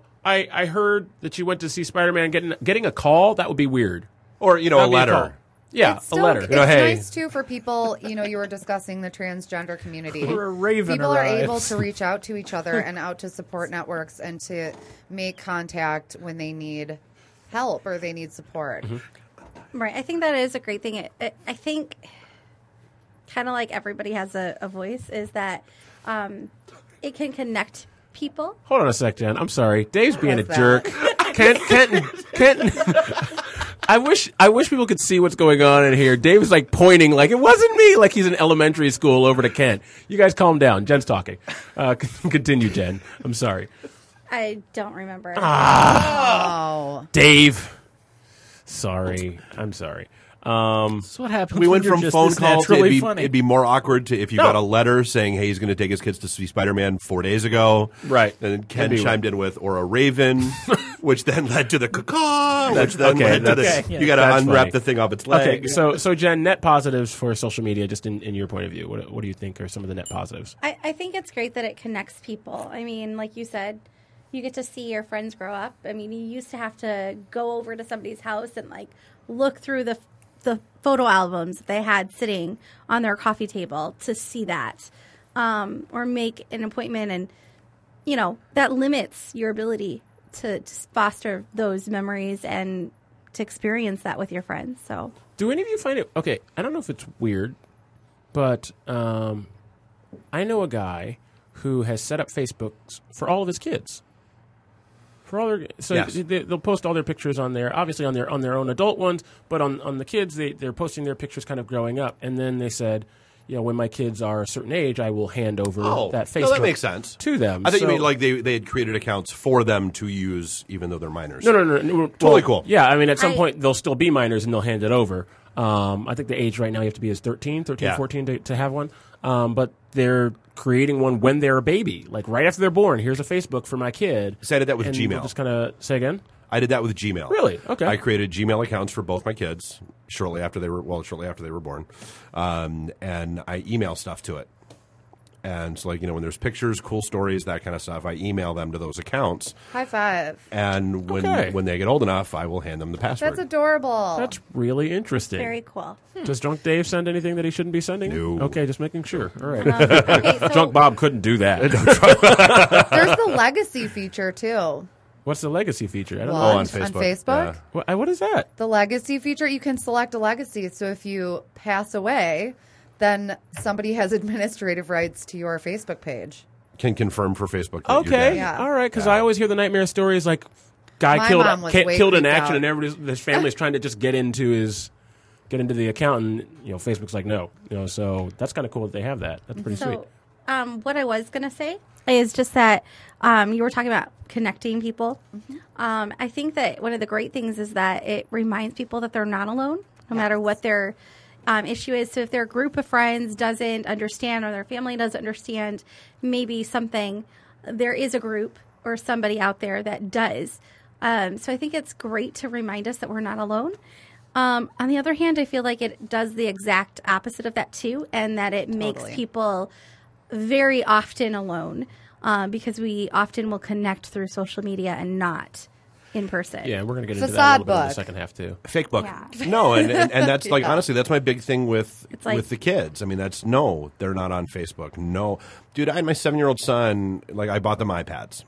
I heard that you went to see Spider-Man. Getting a call, that would be weird. Or, a That'd be letter. call. Yeah, It's a letter. It's You know, hey, nice too for people. You were discussing the transgender community. Or a raven People are arrives. able to reach out to each other and out to support networks and to make contact when they need help or they need support. Right. I think that is a great thing. I think kind of like everybody has a voice is that it can connect people. hold on a sec, Jen. I'm sorry. Dave's being a was that? jerk. Kenton. I wish people could see what's going on in here. Dave is like pointing like it wasn't me, like he's in elementary school over to Kent. You guys calm down. Jen's talking. Continue, Jen. I'm sorry. I don't remember. Oh, Dave. Sorry. I'm sorry. That's what happens. We when went you're from just phone this call to naturally funny. it'd be more awkward to if you No. got a letter saying, hey, he's going to take his kids to see Spider-Man 4 days ago. Right. And then Ken That'd be chimed in with, or a raven, which then led to the caw, which then okay, led to the, that's- you got to that's unwrap funny. the thing off its leg. Okay, so Jen, net positives for social media, just in your point of view. What do you think are some of the net positives? I think it's great that it connects people. I mean, like you said, you get to see your friends grow up. I mean, you used to have to go over to somebody's house and like look through the photo albums that they had sitting on their coffee table to see that, or make an appointment, and that limits your ability to foster those memories and to experience that with your friends. So, Do any of you find it okay? I don't know if it's weird, but I know a guy who has set up Facebooks for all of his kids. For all their, so Yes. they'll post all their pictures on there, obviously on their own adult ones, but on the kids, they're posting their pictures kind of growing up. And then they said, when my kids are a certain age, I will hand over that Facebook no, that makes sense. to them. I thought you So- mean like they had created accounts for them to use even though they're minors. No. Totally cool. Yeah, I mean, at some I- point, they'll still be minors and they'll hand it over. I think the age right now you have to be is 13, Yeah. 14 to have one. But they're creating one when they're a baby, like right after they're born. Here's a Facebook for my kid. So I did that with And Gmail. they'll just kind of say again. I did that with Gmail. Really? Okay. I created Gmail accounts for both my kids shortly after they were born, and I email stuff to it. And so, when there's pictures, cool stories, that kind of stuff, I email them to those accounts. high five. And Okay. when they get old enough, I will hand them the password. That's adorable. That's really interesting. very cool. Does Drunk Dave send anything that he shouldn't be sending? No. Okay, just making sure. All right. Okay, so Drunk Bob couldn't do that. There's the legacy feature too. What's the legacy feature? I don't know. on On Facebook. Facebook? Yeah. What is that? The legacy feature, you can select a legacy. So if you pass away, then somebody has administrative rights to your Facebook page. Can confirm for Facebook. That you're Okay, dead. Yeah. all right. Because I always hear the nightmare stories like guy My killed mom was way killed in freaked action, out. and his family's trying to just get into the account, and Facebook's like no, So that's kind of cool that they have that. That's pretty sweet. So, what I was going to say is just that you were talking about connecting people. I think that one of the great things is that it reminds people that they're not alone, no matter what their issue is. So if their group of friends doesn't understand or their family doesn't understand maybe something, there is a group or somebody out there that does. So I think it's great to remind us that we're not alone. On the other hand, I feel like it does the exact opposite of that too, and that it makes Totally. people very often alone because we often will connect through social media and not in person. Yeah, we're gonna get into Facade that a little bit in the book. second half too. Fake book. Yeah. No, and that's like Yeah. honestly, that's my big thing with It's like- with the kids. I mean, they're not on Facebook. No, dude, I had my 7-year-old son. Like, I bought them iPads,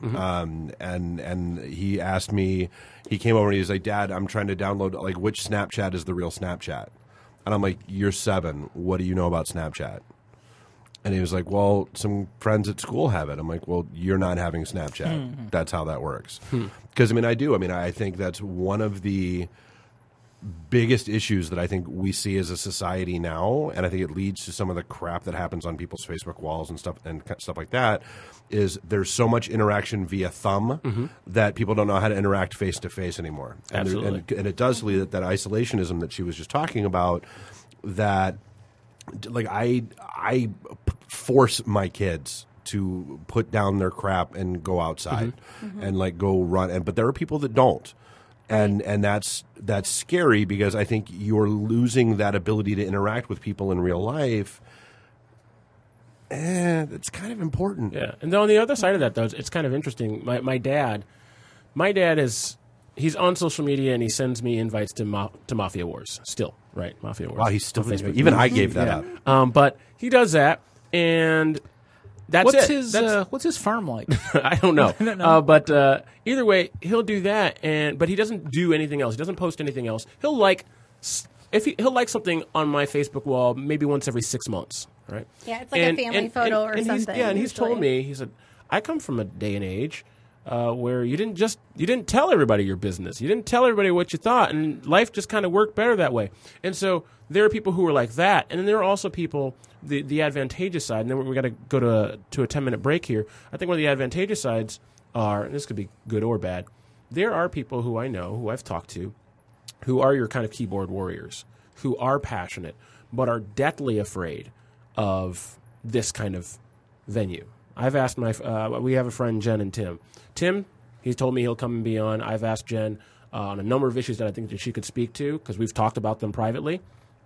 and he asked me. He came over and he's like, "Dad, I'm trying to download. Like, which Snapchat is the real Snapchat?" And I'm like, "You're 7. What do you know about Snapchat?" And he was like, "Well, some friends at school have it." I'm like, "Well, you're not having Snapchat. That's how that works." Because I think that's one of the biggest issues that I think we see as a society now, and I think it leads to some of the crap that happens on people's Facebook walls and stuff like that. Is there's so much interaction via thumb that people don't know how to interact face to face anymore. And Absolutely. and it does lead that isolationism that she was just talking about. That like I force my kids to put down their crap and go outside and like go run, but there are people that don't. And that's scary because I think you're losing that ability to interact with people in real life. And it's kind of important. Yeah, and then on the other side of that, though, it's kind of interesting. My dad is he's on social media and he sends me invites to Mafia Wars. Still, right? Mafia Wars. Wow, he's still on Facebook. Even I gave that up. But he does that, and that's What's his farm like? I don't know. I don't know. But either way, he'll do that, but he doesn't do anything else. He doesn't post anything else. He'll like something on my Facebook wall maybe once every 6 months, right? Yeah, it's like a family photo or something. He's told me, he said, I come from a day and age where you didn't tell everybody your business. You didn't tell everybody what you thought, and life just kind of worked better that way. And so there are people who are like that, and then there are also people, the advantageous side, and then we got to go to a 10-minute break here. I think one of the advantageous sides are, and this could be good or bad, there are people who I know, who I've talked to, who are your kind of keyboard warriors, who are passionate, but are deathly afraid of this kind of venue. I've asked we have a friend, Jen and Tim. Tim, he's told me he'll come and be on. I've asked Jen on a number of issues that I think that she could speak to, because we've talked about them privately.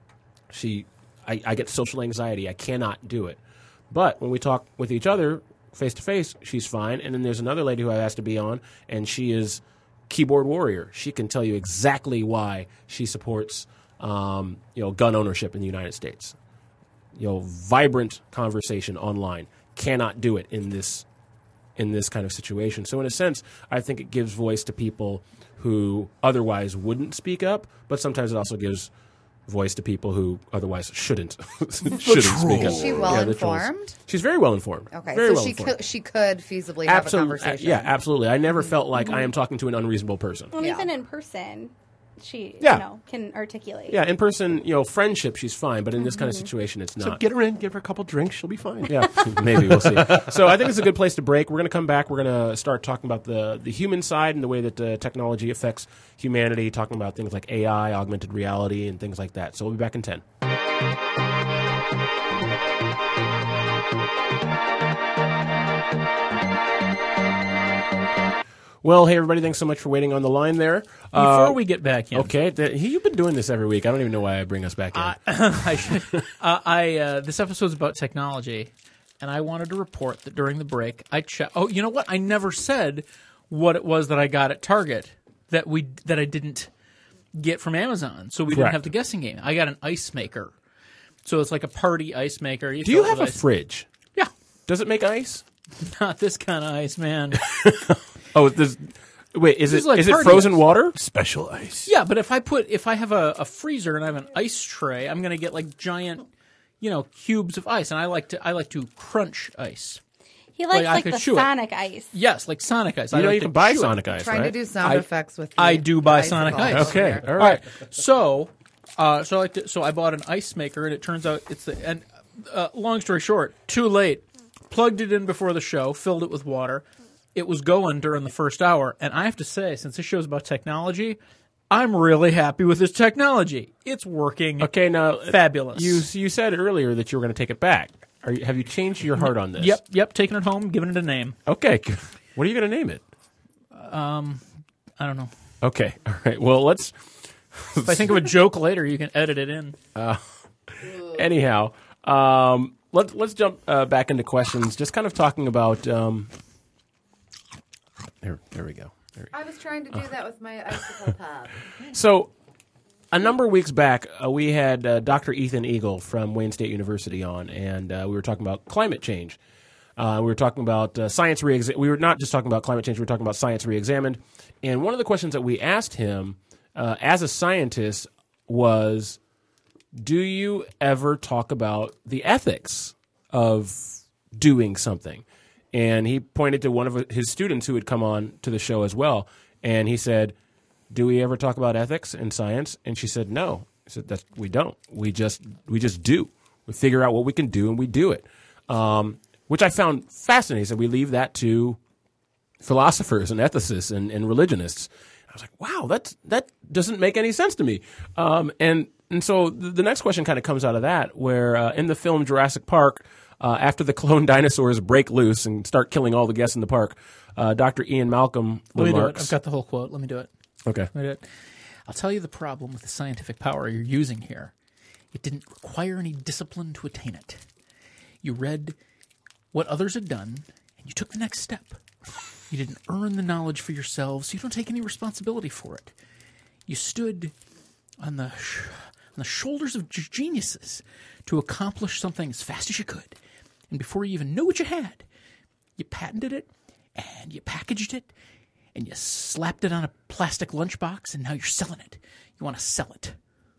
I get social anxiety. I cannot do it. But when we talk with each other face-to-face, she's fine. And then there's another lady who I asked to be on, and she is keyboard warrior. She can tell you exactly why she supports gun ownership in the United States. Vibrant conversation online. Cannot do it in this kind of situation. So in a sense, I think it gives voice to people who otherwise wouldn't speak up, but sometimes it also gives voice to people who otherwise shouldn't speak up. Is she well informed? She's very well informed. Okay, very so well she could feasibly have a conversation. Yeah, absolutely. I never felt like I am talking to an unreasonable person. Well, Yeah. even in person, she can articulate. Yeah, in person, friendship, she's fine, but in this kind of situation, it's not. So get her in, give her a couple drinks, she'll be fine. Yeah, maybe. We'll see. So I think it's a good place to break. We're going to come back. We're going to start talking about the human side and the way that technology affects humanity, talking about things like AI, augmented reality, and things like that. So we'll be back in 10. Well, hey, everybody, thanks so much for waiting on the line there. Before we get back in. Okay, you've been doing this every week. I don't even know why I bring us back in. This episode's about technology, and I wanted to report that during the break, I checked. Oh, you know what? I never said what it was that I got at Target that I didn't get from Amazon, so we didn't have the guessing game. I got an ice maker. So it's like a party ice maker. Do you have a fridge? Yeah. Does it make ice? Not this kind of ice, man. Oh, wait, is it frozen water? Special ice. Yeah, but if I have a freezer and I have an ice tray, I'm going to get like giant, cubes of ice, and I like to crunch ice. He likes I like could the chew it. Sonic ice. Yes, like Sonic ice. You can buy Sonic ice, Trying right? to do sound effects with. I do buy Sonic ice. Okay, all All right. So I bought an ice maker, and it turns out long story short, too late. Plugged it in before the show, filled it with water. It was going during the first hour, and I have to say, since this show's about technology, I'm really happy with this technology. It's working. Okay, now fabulous. You said earlier that you were going to take it back. Have you changed your heart on this? Yep. Taking it home, giving it a name. Okay, what are you going to name it? I don't know. Okay, all right. Well, let's. If I think of a joke later, you can edit it in. Anyhow, let's jump back into questions. Just kind of talking about. There we go. I was trying to do that with my icicle pad. So, a number of weeks back, we had Dr. Ethan Eagle from Wayne State University on, and we were talking about climate change. We were talking about science we were not just talking about climate change, we were talking about science reexamined. And one of the questions that we asked him as a scientist was, do you ever talk about the ethics of doing something? And he pointed to one of his students who had come on to the show as well. And he said, do we ever talk about ethics in science? And she said, no. He said, we don't. We just do. We figure out what we can do and we do it. Which I found fascinating. He said, we leave that to philosophers and ethicists and religionists. I was like, wow, that doesn't make any sense to me. And so the next question kind of comes out of that, where in the film Jurassic Park, after the clone dinosaurs break loose and start killing all the guests in the park, Dr. Ian Malcolm Let me do it. remarks. I've got the whole quote. Let me do it. Okay. Let me do it. I'll tell you the problem with the scientific power you're using here. It didn't require any discipline to attain it. You read what others had done, and you took the next step. You didn't earn the knowledge for yourselves. You don't take any responsibility for it. You stood on the shoulders of geniuses to accomplish something as fast as you could. And before you even knew what you had, you patented it, and you packaged it, and you slapped it on a plastic lunchbox, and now you're selling it. You want to sell it.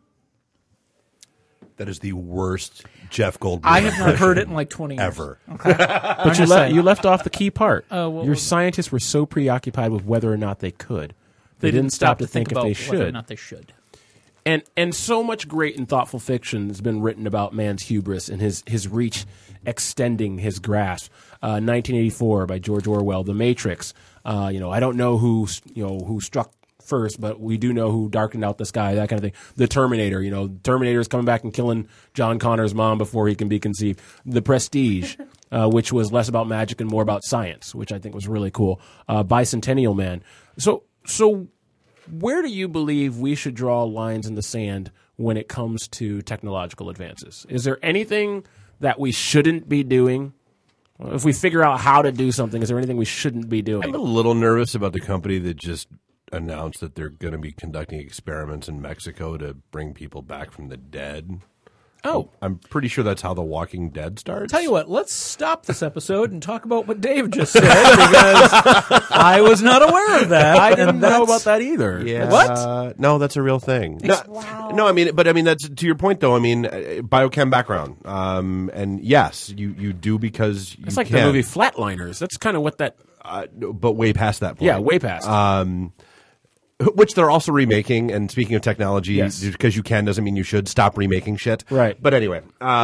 That is the worst Jeff Goldblum I have not heard it in like 20 years. ever. Okay. But you left off the key part. Well, Your scientists were so preoccupied with whether or not they could. They didn't stop to think if about they whether or should. not they should. And so much great and thoughtful fiction has been written about man's hubris and his reach extending his grasp. 1984 by George Orwell, The Matrix. I don't know who struck first, but we do know who darkened out the sky, that kind of thing. The Terminator, Terminator is coming back and killing John Connor's mom before he can be conceived. The Prestige, which was less about magic and more about science, which I think was really cool. Bicentennial Man. So where do you believe we should draw lines in the sand when it comes to technological advances? Is there anything that we shouldn't be doing? If we figure out how to do something, is there anything we shouldn't be doing? I'm a little nervous about the company that just announced that they're going to be conducting experiments in Mexico to bring people back from the dead. Oh. I'm pretty sure that's how The Walking Dead starts. Tell you what, let's stop this episode and talk about what Dave just said, because I was not aware of that. I didn't know about that either. Yeah. What? No, that's a real thing. Wow. No, I mean, that's to your point, though. I mean, biochem background, and yes, you do because you It's like can. the movie Flatliners. That's kind of what that... but way past that point. Yeah, way past. Which they're also remaking. And speaking of technology, Yes. because you can doesn't mean you should stop remaking shit. Right. But anyway,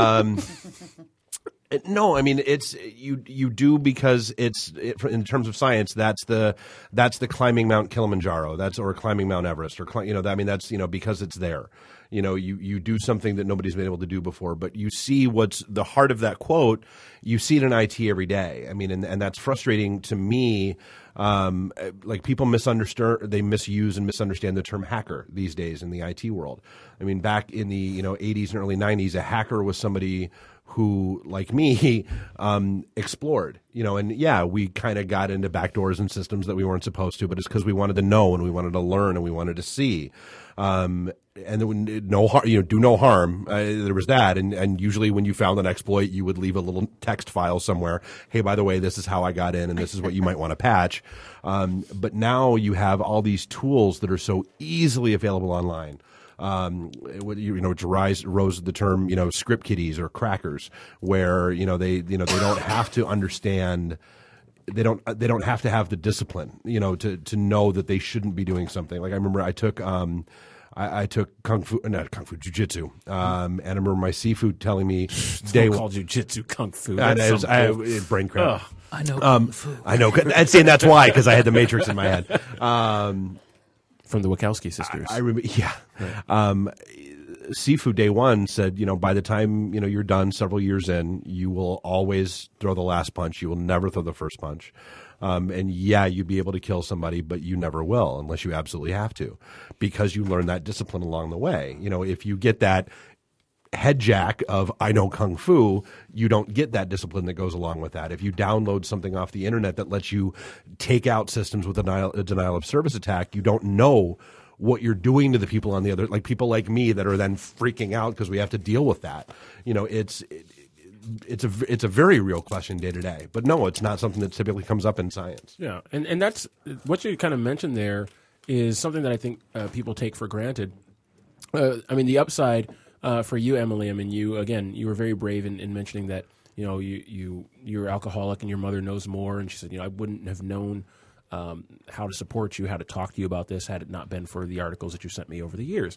no, I mean it's you do because in terms of science, that's the climbing Mount Kilimanjaro, or climbing Mount Everest, or that's because it's there. You do something that nobody's been able to do before, but you see what's the heart of that quote. You see it in IT every day. I mean, and that's frustrating to me. Like people they misuse and misunderstand the term hacker these days in the IT world. I mean, back in the 80s and early 90s, a hacker was somebody who, like me, explored. And yeah, we kind of got into backdoors and systems that we weren't supposed to, but it's because we wanted to know and we wanted to learn and we wanted to see. And no harm, do no harm. There was that, and usually when you found an exploit, you would leave a little text file somewhere. Hey, by the way, this is how I got in, and this is what you might want to patch. But now you have all these tools that are so easily available online. Which rose the term, script kiddies or crackers, where they don't have to understand. They don't have to have the discipline, to know that they shouldn't be doing something. Like I remember I took jiu-jitsu. And I remember my seafood telling me They called jiu-jitsu kung fu. I brain cramp. I know kung fu. I know. And see, that's why, because I had the Matrix in my head. From the Wachowski sisters. I remember, yeah. Right. Seafood Day One said, by the time, you're done several years in, you will always throw the last punch. You will never throw the first punch. And yeah, you'd be able to kill somebody, but you never will unless you absolutely have to, because you learn that discipline along the way. If you get that head jack of I know kung fu, you don't get that discipline that goes along with that. If you download something off the internet that lets you take out systems with a denial of service attack, you don't know what you're doing to the people on the other, like people like me that are then freaking out because we have to deal with that. It's a very real question day to day. But no, it's not something that typically comes up in science. Yeah, and that's what you kind of mentioned there is something that I think people take for granted. The upside for you, Emily, you were very brave in mentioning that you're alcoholic and your mother knows more, and she said I wouldn't have known how to support you, how to talk to you about this had it not been for the articles that you sent me over the years.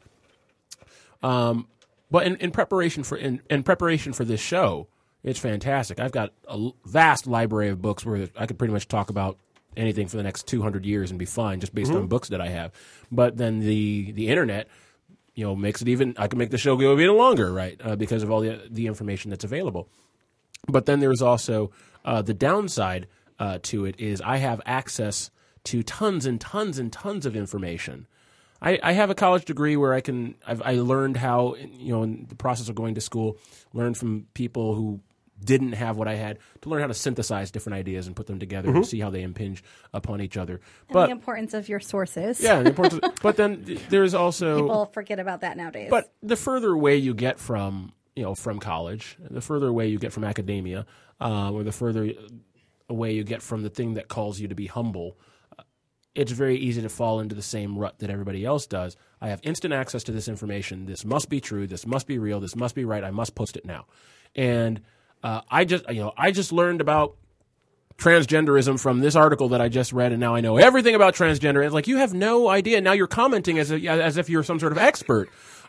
But in preparation for this show, it's fantastic. I've got a vast library of books where I could pretty much talk about anything for the next 200 years and be fine just based on books that I have. But then the internet, makes it even. I can make the show go even longer, right? Because of all the information that's available. But then there's also the downside to it is I have access to tons and tons and tons of information. I have a college degree where I learned how, in the process of going to school, learned from people who didn't have what I had, to learn how to synthesize different ideas and put them together and see how they impinge upon each other. And the importance of your sources. Yeah, the importance. But then there's also People forget about that nowadays. But the further away you get from from college, the further away you get from academia, or the further away you get from the thing that calls you to be humble, it's very easy to fall into the same rut that everybody else does. I have instant access to this information. This must be true. This must be real. This must be right. I must post it now. And I just learned about transgenderism from this article that I just read, and now I know everything about transgender. It's like, you have no idea. Now you're commenting as if you're some sort of expert.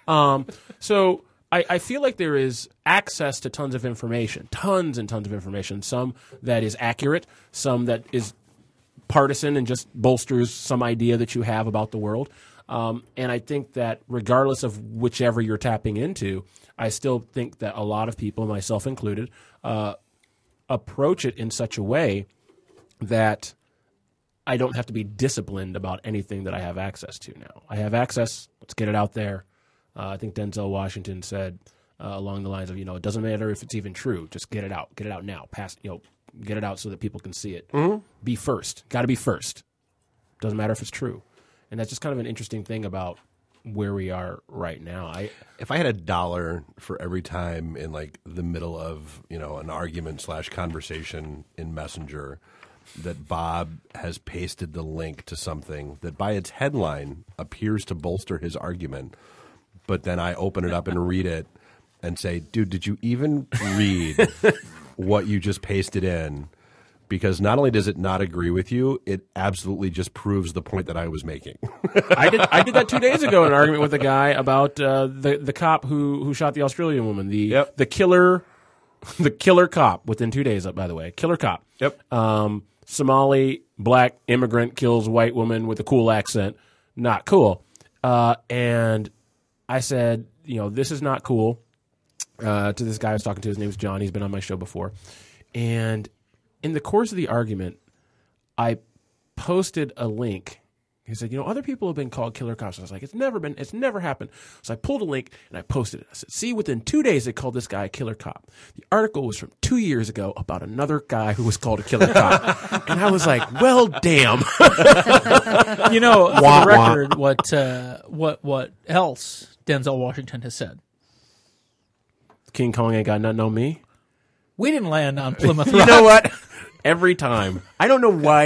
So I feel like there is access to tons of information, tons and tons of information, some that is accurate, some that is partisan and just bolsters some idea that you have about the world. And I think that regardless of whichever you're tapping into, I still think that a lot of people, myself included, approach it in such a way that I don't have to be disciplined about anything that I have access to now. I have access. Let's get it out there. I think Denzel Washington said along the lines of, it doesn't matter if it's even true. Just get it out. Get it out now. Get it out so that people can see it. Be first. Got to be first. Doesn't matter if it's true. And that's just kind of an interesting thing about where we are right now. If I had $1 for every time in like the middle of an argument / conversation in Messenger that Bob has pasted the link to something that by its headline appears to bolster his argument, but then I open it up and read it and say, dude, did you even read what you just pasted in? Because not only does it not agree with you, it absolutely just proves the point that I was making. I did that 2 days ago in an argument with a guy about the cop who shot the Australian woman, the killer cop within 2 days. By the way, killer cop. Yep. Somali black immigrant kills white woman with a cool accent. Not cool. And I said, this is not cool. To this guy I was talking to, his name's John. He's been on my show before, and in the course of the argument, I posted a link. He said, other people have been called killer cops. I was like, it's never happened. So I pulled a link and I posted it. I said, see, within 2 days, they called this guy a killer cop. The article was from 2 years ago about another guy who was called a killer cop. And I was like, well, damn. For the record, what else Denzel Washington has said? King Kong ain't got nothing on me. We didn't land on Plymouth Rock. You know what? Every time. I don't know why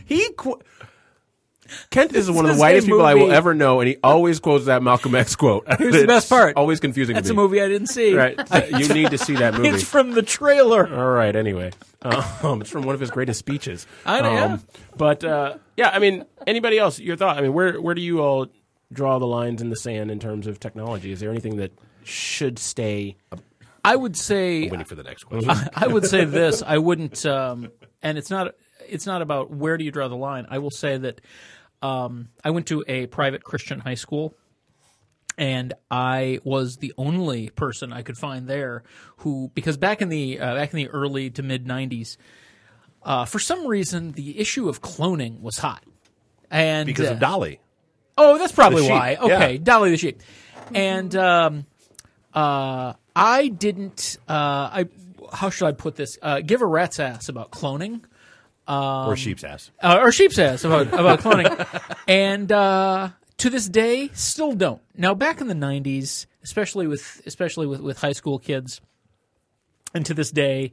Kent is one of the whitest people I will ever know, and he always quotes that Malcolm X quote. Here's the best part. Always confusing That's to me. a movie I didn't see. Right. You need to see that movie. It's from the trailer. All right, anyway. It's from one of his greatest speeches. I know. But, anybody else, your thought? I mean, where do you all draw the lines in the sand in terms of technology? Is there anything that should stay? I would say. I'm waiting for the next question. I would say this. I wouldn't, and it's not about where do you draw the line. I will say that I went to a private Christian high school, and I was the only person I could find there because back in the early to mid 90s, for some reason the issue of cloning was hot, and because of Dolly. Oh, that's probably The sheep. why. Okay, Yeah. Dolly the sheep, and I didn't. How should I put this? Give a rat's ass about cloning, Or sheep's ass. or sheep's ass about cloning, and to this day, still don't. Now, back in the '90s, especially with high school kids, and to this day,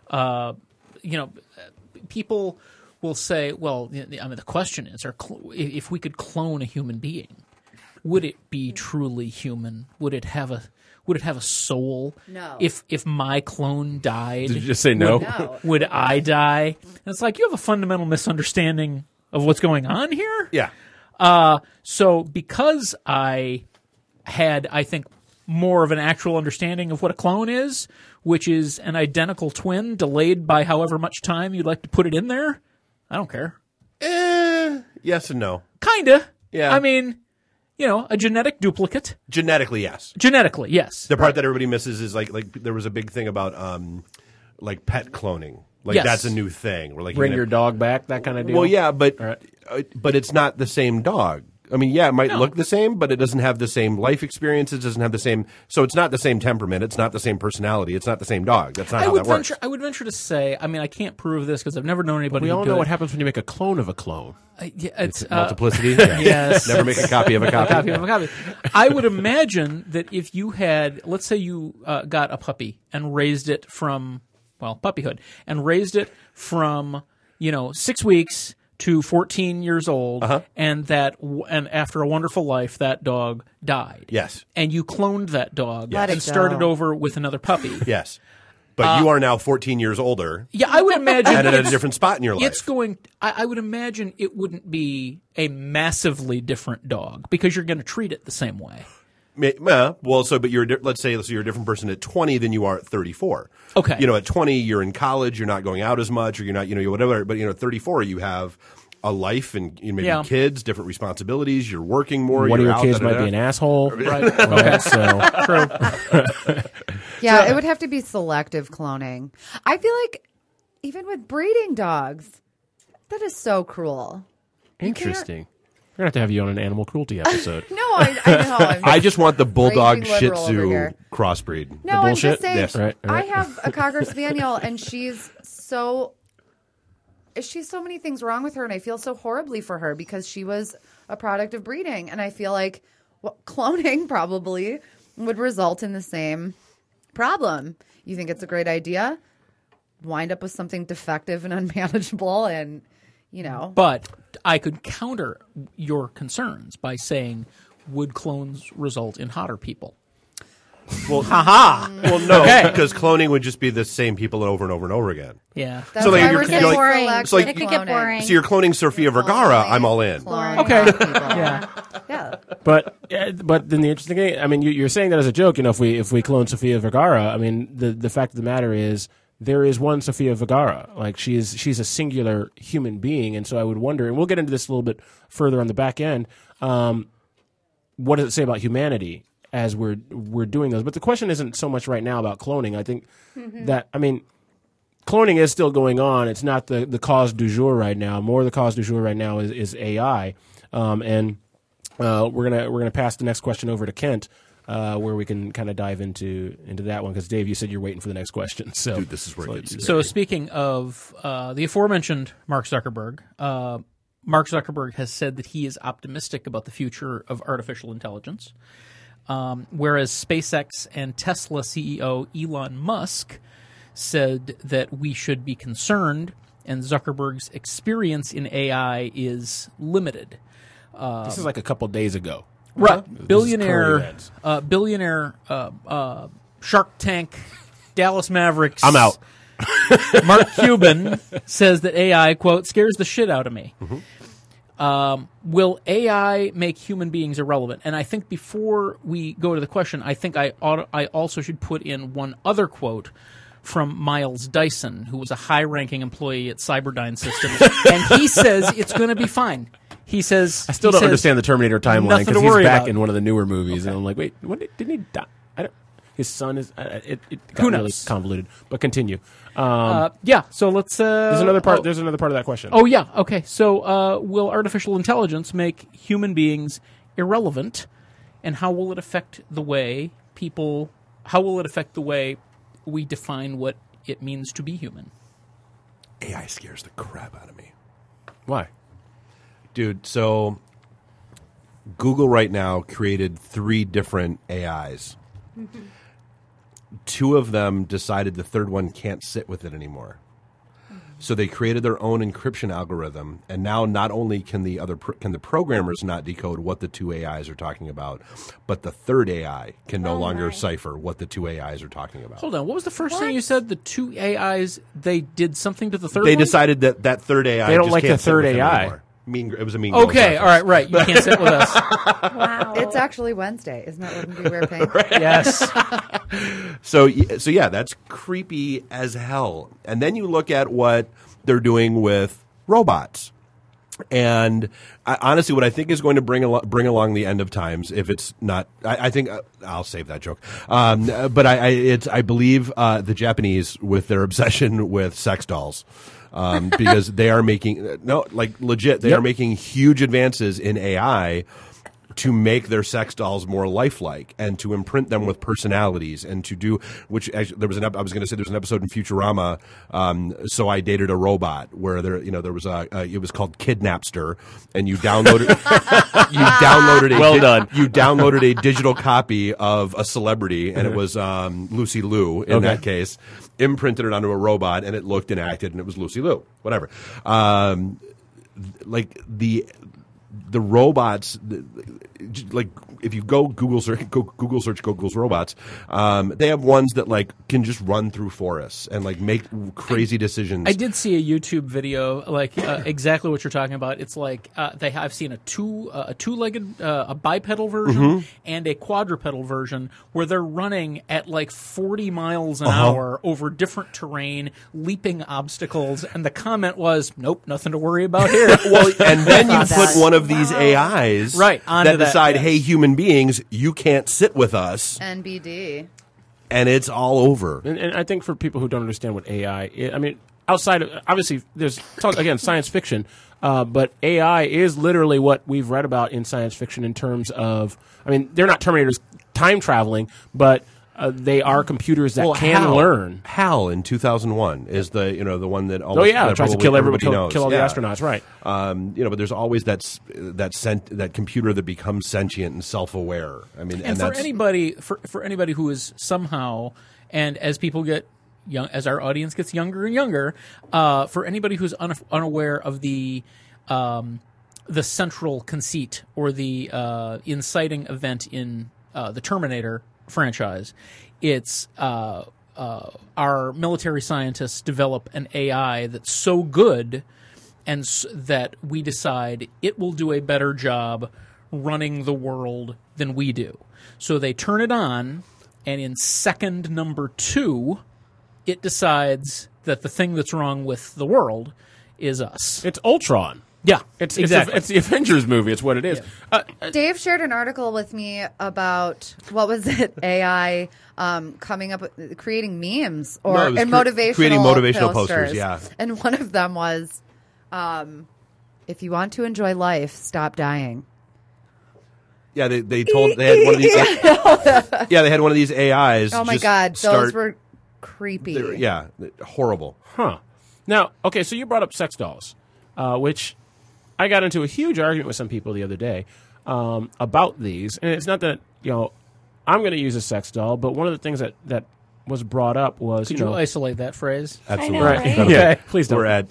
people will say, "Well, the question is, if we could clone a human being, would it be truly human? Would it have a soul? No. If my clone died, Did you just say no? No. would I die?" And it's like, you have a fundamental misunderstanding of what's going on here. Yeah. So because I had, I think, more of an actual understanding of what a clone is, which is an identical twin delayed by however much time you'd like to put it in there, I don't care. Yes and no. Kinda. Yeah. I mean, a genetic duplicate. Genetically, yes. Genetically, yes. The part that everybody misses is like there was a big thing about like pet cloning. Like Yes. that's a new thing. Where like Bring your dog back, that kind of deal? Well, yeah, but All right. but it's not the same dog. I mean, yeah, it might look the same, but it doesn't have the same life experiences. Doesn't have the same. So it's not the same temperament. It's not the same personality. It's not the same dog. That's not how that works. I would venture to say. I mean, I can't prove this because I've never known anybody. We all who know did what it. happens when you make a clone of a clone. It's Multiplicity. Yeah. Yes. Never make a copy of a copy. Copy of a copy. I would imagine that if you had, let's say you got a puppy and raised it from, well, puppyhood, and raised it from, 6 weeks to 14 years old, and after a wonderful life, that dog died. Yes. And you cloned that dog Let and it go. started over with another puppy. Yes. But you are now 14 years older Yeah, I would imagine and at a it's- different spot in your life. It's going. I would imagine it wouldn't be a massively different dog because you're going to treat it the same way. But let's say you're a different person at 20 than you are at 34. Okay. At 20, you're in college, you're not going out as much, or you're not, whatever. But, at 34, you have a life and maybe kids, different responsibilities, you're working more. One of you're your out, kids da-da-da. might be an asshole. Right. Right? So, True. Yeah, it would have to be selective cloning. I feel like even with breeding dogs, that is so cruel. interesting. We're going to have you on an animal cruelty episode. No, I know. I'm I just want the bulldog raging Shih liberal over Tzu here. crossbreed. No, I'm bullshit? just saying. Yes. Right. I have a Cocker Spaniel, and she's so many things wrong with her, and I feel so horribly for her because she was a product of breeding, and I feel like cloning probably would result in the same problem. You think it's a great idea? Wind up with something defective and unmanageable, and But I could counter your concerns by saying, would clones result in hotter people? Well, Haha. well, no, Okay. because cloning would just be the same people over and over and over again. Yeah. That's So, like, why you're- we're saying you're like- boring. selective So, like- It could get cloning. boring. So you're cloning Sofia Vergara, I'm all in. Clone Okay. people. Yeah. Yeah. But then the interesting thing, I mean, you're saying that as a joke. If we clone Sofia Vergara, I mean, the fact of the matter is there is one Sofia Vergara. Like she's a singular human being, and so I would wonder, and we'll get into this a little bit further on the back end. What does it say about humanity as we're doing those? But the question isn't so much right now about cloning. I think that, I mean, cloning is still going on. It's not the cause du jour right now. More the cause du jour right now is AI, and we're gonna pass the next question over to Kent, where we can kind of dive into that one because Dave, you said you're waiting for the next question. So Dude, this is where it gets So speaking of the aforementioned Mark Zuckerberg, Mark Zuckerberg has said that he is optimistic about the future of artificial intelligence, whereas SpaceX and Tesla CEO Elon Musk said that we should be concerned, and Zuckerberg's experience in AI is limited. this is like a couple days ago. Right, current billionaire Shark Tank, Dallas Mavericks. I'm out. Mark Cuban says that AI, quote, scares the shit out of me. Will AI make human beings irrelevant? And I think before we go to the question, I think I also should put in one other quote from Miles Dyson, who was a high-ranking employee at Cyberdyne Systems, and he says it's going to be fine. He says I still don't understand the Terminator timeline nothing to because he's worry back about. in one of the newer movies, and I'm like, wait, didn't he die? His son is. It got Who really knows? convoluted, but continue. Yeah, so let's. There's another part. There's another part of that question. Oh yeah, okay. So, will artificial intelligence make human beings irrelevant, and how will it affect the way people? How will it affect the way we define what it means to be human? AI scares the crap out of me. Why? Dude, so Google right now created 3 different AIs. 2 of them decided the third one can't sit with it anymore. So they created their own encryption algorithm, and now not only can the programmers not decode what the 2 AIs are talking about, but the third AI can no longer cipher what the 2 AIs are talking about. Hold on. What was the first thing you said? The 2 AIs they did something to the third. They one? decided that third AI They don't just like can't the sit third with them AI. anymore. It was a Mean Girls Okay, all reference. right. You can't sit with us. Wow. It's actually Wednesday. Isn't that Wouldn't Be Wear Pain? Yes. So yeah, that's creepy as hell. And then you look at what they're doing with robots. And honestly, what I think is going to bring along the end of times, if it's not, I think I'll save that joke. But I believe the Japanese with their obsession with sex dolls. because they are making legit. They are making huge advances in AI to make their sex dolls more lifelike and to imprint them with personalities and to do I was going to say there's an episode in Futurama. So I dated a robot where there was it was called Kidnapster, and you downloaded you downloaded a digital copy of a celebrity, and it was Lucy Liu in that case, imprinted it onto a robot, and it looked and acted, and it was Lucy Liu, whatever. The robots, like if you go Google search Google's robots, they have ones that can just run through forests and make crazy decisions. I did see a YouTube video exactly what you're talking about. It's I've seen a two-legged a bipedal version and a quadrupedal version where they're running at 40 miles an hour over different terrain, leaping obstacles, and the comment was, "Nope, nothing to worry about here." Well, and then you put one of these AIs that decide, hey, human beings, you can't sit with us. NBD. And it's all over. And I think for people who don't understand what AI is, I mean, outside of, obviously, there's, again, science fiction, but AI is literally what we've read about in science fiction in terms of, I mean, they're not Terminators time traveling, but they are computers that can learn. HAL in 2001 is the one that tries to kill everybody, kill all the astronauts, right? But there's always that computer that becomes sentient and self-aware. I mean, and for anybody who is somehow, and as people get young, as our audience gets younger and younger, for anybody who's unaware of the central conceit or the inciting event in the Terminator franchise, it's our military scientists develop an AI that's so good and that we decide it will do a better job running the world than we do. So they turn it on, and in second number 2, it decides that the thing that's wrong with the world is us. It's Ultron. Yeah, exactly. It's the Avengers movie. It's what it is. Yeah. Dave shared an article with me about, what was it, AI coming up with, creating memes and motivational posters. Yeah, and one of them was, if you want to enjoy life, stop dying. Yeah, they had one of these. They had one of these AIs. Oh my God, those were creepy. Horrible. Huh. Now, okay, so you brought up sex dolls, which I got into a huge argument with some people the other day about these. And it's not that, I'm going to use a sex doll, but one of the things that was brought up was, Could you isolate that phrase? Absolutely. I know, right? Okay. Yeah, please don't. We're at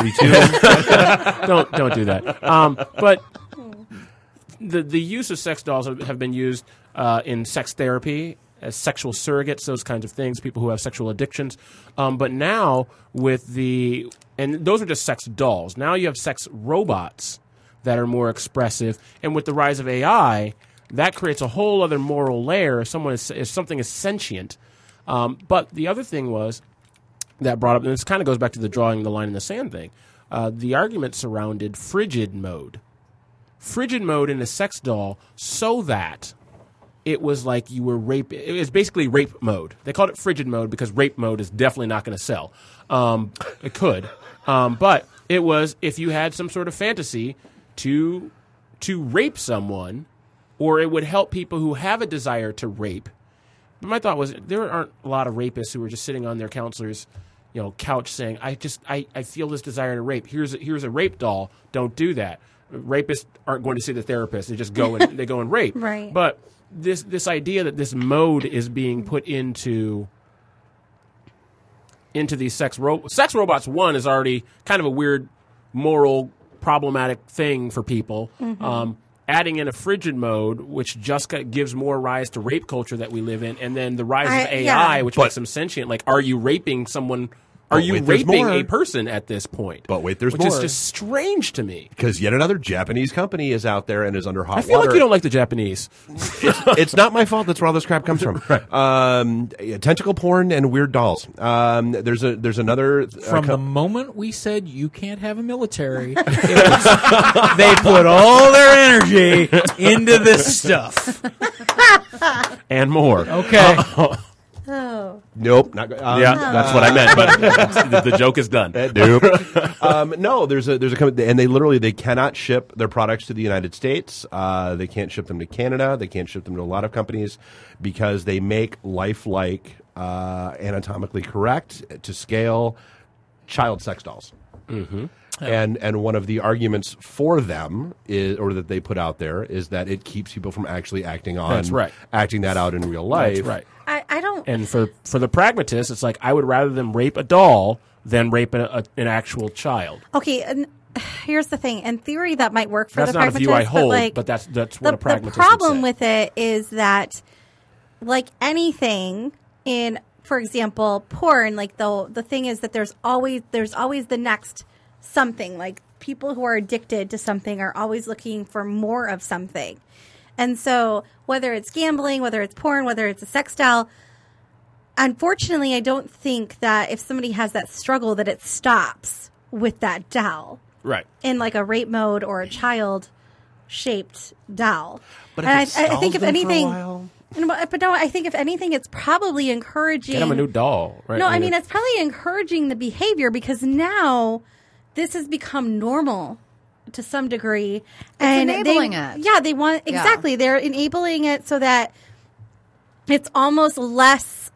6:32. Don't do that. But the use of sex dolls have been used in sex therapy, as sexual surrogates, those kinds of things, people who have sexual addictions. But now and those are just sex dolls. Now you have sex robots that are more expressive. And with the rise of AI, that creates a whole other moral layer if something is sentient. But the other thing was that brought up, and this kind of goes back to the drawing the line in the sand thing, the argument surrounded frigid mode. Frigid mode in a sex doll so that it was like you were rape. It was basically rape mode. They called it frigid mode because rape mode is definitely not going to sell. It could. But it was if you had some sort of fantasy to rape someone, or it would help people who have a desire to rape. But my thought was there aren't a lot of rapists who are just sitting on their counselor's couch saying, I feel this desire to rape. Here's a rape doll. Don't do that. Rapists aren't going to see the therapist. They just go and they go and rape. Right. But this idea that this mode is being put into these sex robots, one, is already kind of a weird, moral, problematic thing for people. Mm-hmm. Adding in a frigid mode, which just gives more rise to rape culture that we live in, and then the rise of AI, which makes them sentient. Like, are you raping someone? Are you raping a person at this point? But wait, there's which more. Which is just strange to me. Because yet another Japanese company is out there and is under hot water. I feel like you don't like the Japanese. It's not my fault. That's where all this crap comes from. Tentacle porn and weird dolls. There's another. From the moment we said you can't have a military, they put all their energy into this stuff. And more. Okay. Oh. Nope. Not, Yeah, that's what I meant. But the joke is done. Nope. No, there's a company, and they cannot ship their products to the United States. They can't ship them to Canada. They can't ship them to a lot of companies because they make lifelike, anatomically correct to scale child sex dolls. Mm-hmm. And one of the arguments for them is, or that they put out there, is that it keeps people from actually acting that out in real life. That's right. I don't. And for the pragmatist, it's like I would rather them rape a doll than rape an actual child. Okay, and here's the thing. In theory, that might work for That's the not a pragmatist. view I hold, like, but that's what a pragmatist The problem would say. with it is that, like anything in, for example, porn, like the thing is that there's always the next something. Like people who are addicted to something are always looking for more of something. And so whether it's gambling, whether it's porn, whether it's a sex doll, unfortunately, I don't think that if somebody has that struggle that it stops with that doll. Right. In like a rape mode or a child-shaped doll. But and if I think if anything, but no, I think if anything, it's probably encouraging. Get him a new doll, right? No, I mean it's probably encouraging the behavior because now this has become normal to some degree, and enabling it. Yeah, they want exactly. They're enabling it so that it's almost less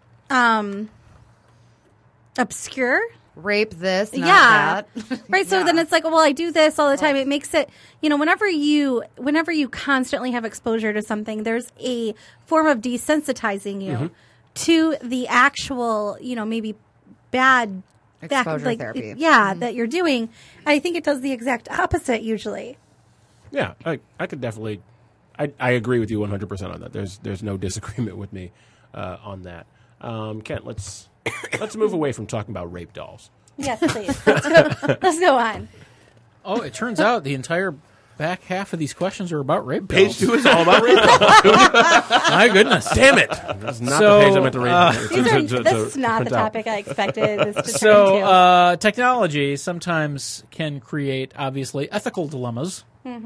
obscure. Rape this, not that. Right. So then it's like, well, I do this all the time. It makes it, whenever you constantly have exposure to something, there's a form of desensitizing you to the actual, maybe bad Exposure therapy. Yeah, that you're doing. I think it does the exact opposite usually. Yeah, I could definitely. I agree with you 100% on that. There's no disagreement with me on that. Kent, let's move away from talking about rape dolls. Yes, please. Let's go on. Oh, it turns out the entire back half of these questions are about rape Page dolls. 2 is all about rape dolls. My goodness. Damn it! That's not So, the page I meant to read. This is not the topic I expected this to turn So, into. technology sometimes can create, obviously, ethical dilemmas.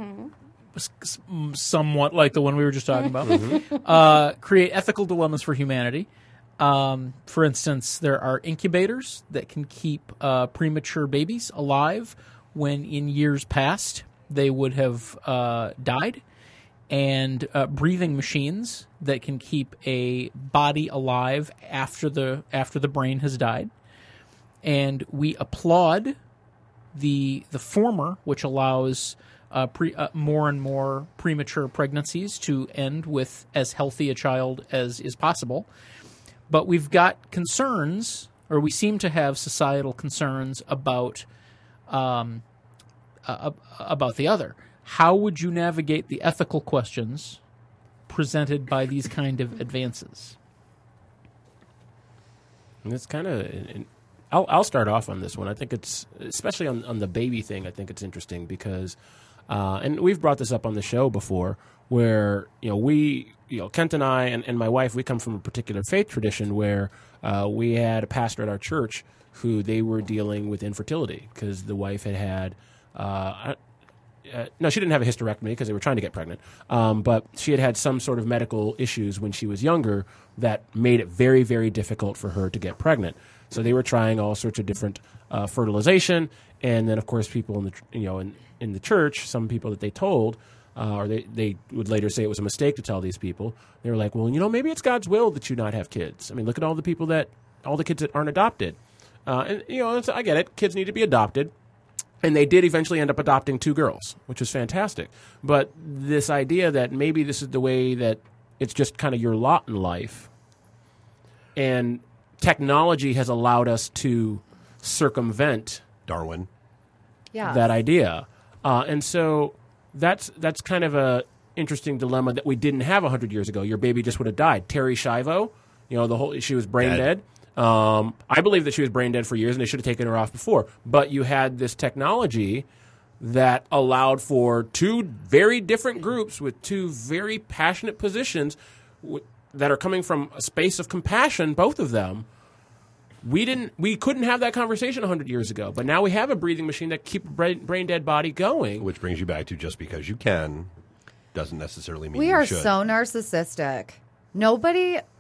Somewhat like the one we were just talking about. Create ethical dilemmas for humanity. For instance, there are incubators that can keep premature babies alive when in years past they would have died, and breathing machines that can keep a body alive after the brain has died. And we applaud the former, which allows more and more premature pregnancies to end with as healthy a child as is possible. But we've got concerns, or we seem to have societal concerns about the other. How would you navigate the ethical questions presented by these kind of advances? And it's kind of. I'll start off on this one. I think it's, especially on the baby thing, I think it's interesting because, and we've brought this up on the show before, where Kent and I and my wife, we come from a particular faith tradition where we had a pastor at our church who they were dealing with infertility because the wife had no, she didn't have a hysterectomy because they were trying to get pregnant, but she had some sort of medical issues when she was younger that made it very, very difficult for her to get pregnant. So they were trying all sorts of different fertilization, and then of course people in the church, some people that they told. Or they would later say it was a mistake to tell these people. They were like, well, maybe it's God's will that you not have kids. I mean, look at all the kids that aren't adopted. And I get it. Kids need to be adopted. And they did eventually end up adopting 2 girls, which was fantastic. But this idea that maybe this is the way that it's just kind of your lot in life, and technology has allowed us to circumvent Darwin. that idea. And so that's kind of a interesting dilemma that we didn't have 100 years ago. Your baby just would have died. Terry Schiavo, she was brain dead. I believe that she was brain dead for years, and they should have taken her off before. But you had this technology that allowed for 2 very different groups with 2 very passionate positions that are coming from a space of compassion, both of them. We couldn't have that conversation 100 years ago, but now we have a breathing machine that keeps a brain dead body going. Which brings you back to just because you can doesn't necessarily mean We you are should. so narcissistic. Nobody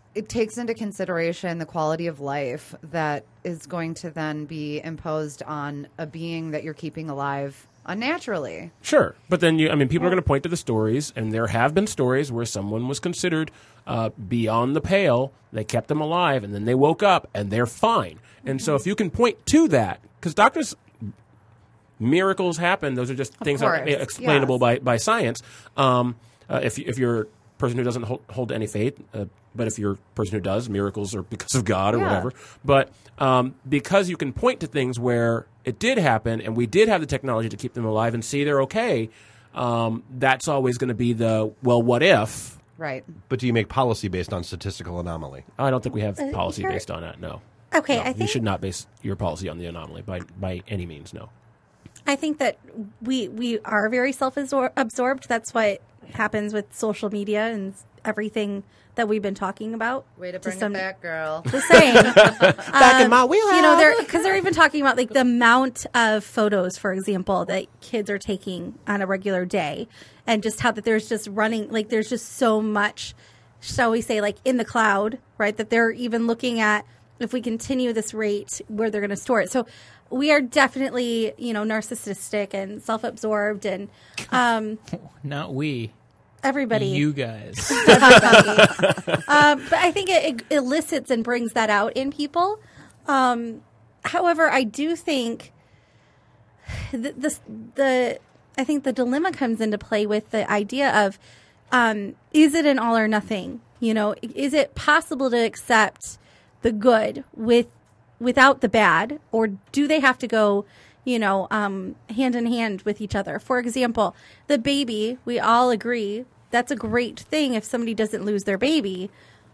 it takes into consideration the quality of life that is going to then be imposed on a being that you're keeping alive unnaturally. Sure. But then, people are going to point to the stories, and there have been stories where someone was considered beyond the pale. They kept them alive, and then they woke up, and they're fine. And so if you can point to that, because doctors, miracles happen. Those are just things that are explainable by science. If you're a person who doesn't hold to any faith, but if you're a person who does, miracles are because of God or whatever. But because you can point to things where it did happen and we did have the technology to keep them alive and see they're okay, that's always going to be the, well, what if? Right. But do you make policy based on statistical anomaly? I don't think we have policy based on that, no. Okay, No, I think you should not base your policy on the anomaly by any means, no. I think that we are very self-absorbed. That's what happens with social media and everything that we've been talking about. Way to bring it back, girl. Just saying. Back in my wheelhouse. Because they're even talking about like the amount of photos, for example, that kids are taking on a regular day, and just how that there's just there's just so much, shall we say, like in the cloud, right? That they're even looking at, if we continue this rate, where they're going to store it. So we are definitely, narcissistic and self-absorbed, and Not we. everybody. You guys. But I think it elicits and brings that out in people. However, I do think I think the dilemma comes into play with the idea of, is it an all or nothing? Is it possible to accept the good without the bad, or do they have to go, hand in hand with each other? For example, the baby, we all agree that's a great thing if somebody doesn't lose their baby,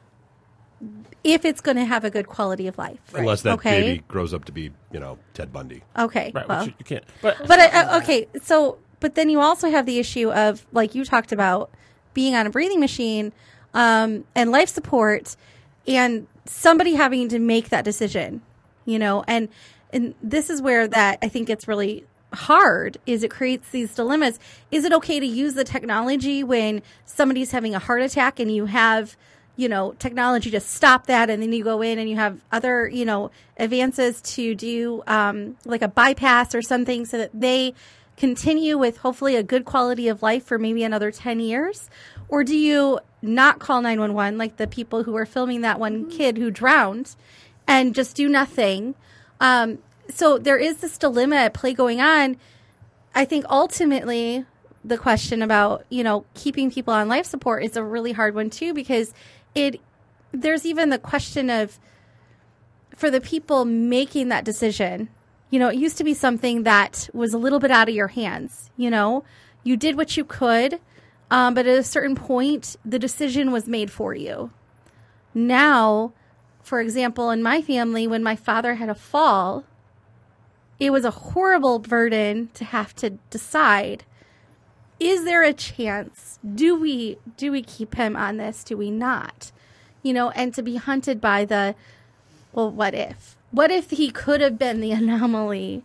if it's going to have a good quality of life. Unless that baby grows up to be, Ted Bundy. Okay. Right, well, you can't. Okay. So, but then you also have the issue of, like you talked about, being on a breathing machine, and life support, and somebody having to make that decision, and this is where that I think it's really hard, is it creates these dilemmas. Is it okay to use the technology when somebody's having a heart attack and you have, technology to stop that, and then you go in and you have other, advances to do like a bypass or something so that they continue with hopefully a good quality of life for maybe another 10 years? Or do you not call 911 like the people who were filming that one kid who drowned and just do nothing? So there is this dilemma at play going on. I think ultimately the question about, keeping people on life support is a really hard one too, because there's even the question of, for the people making that decision, it used to be something that was a little bit out of your hands. You did what you could, but at a certain point, the decision was made for you. Now, for example, in my family, when my father had a fall, it was a horrible burden to have to decide, is there a chance? Do we keep him on this? Do we not? And to be hunted by well, what if? What if he could have been the anomaly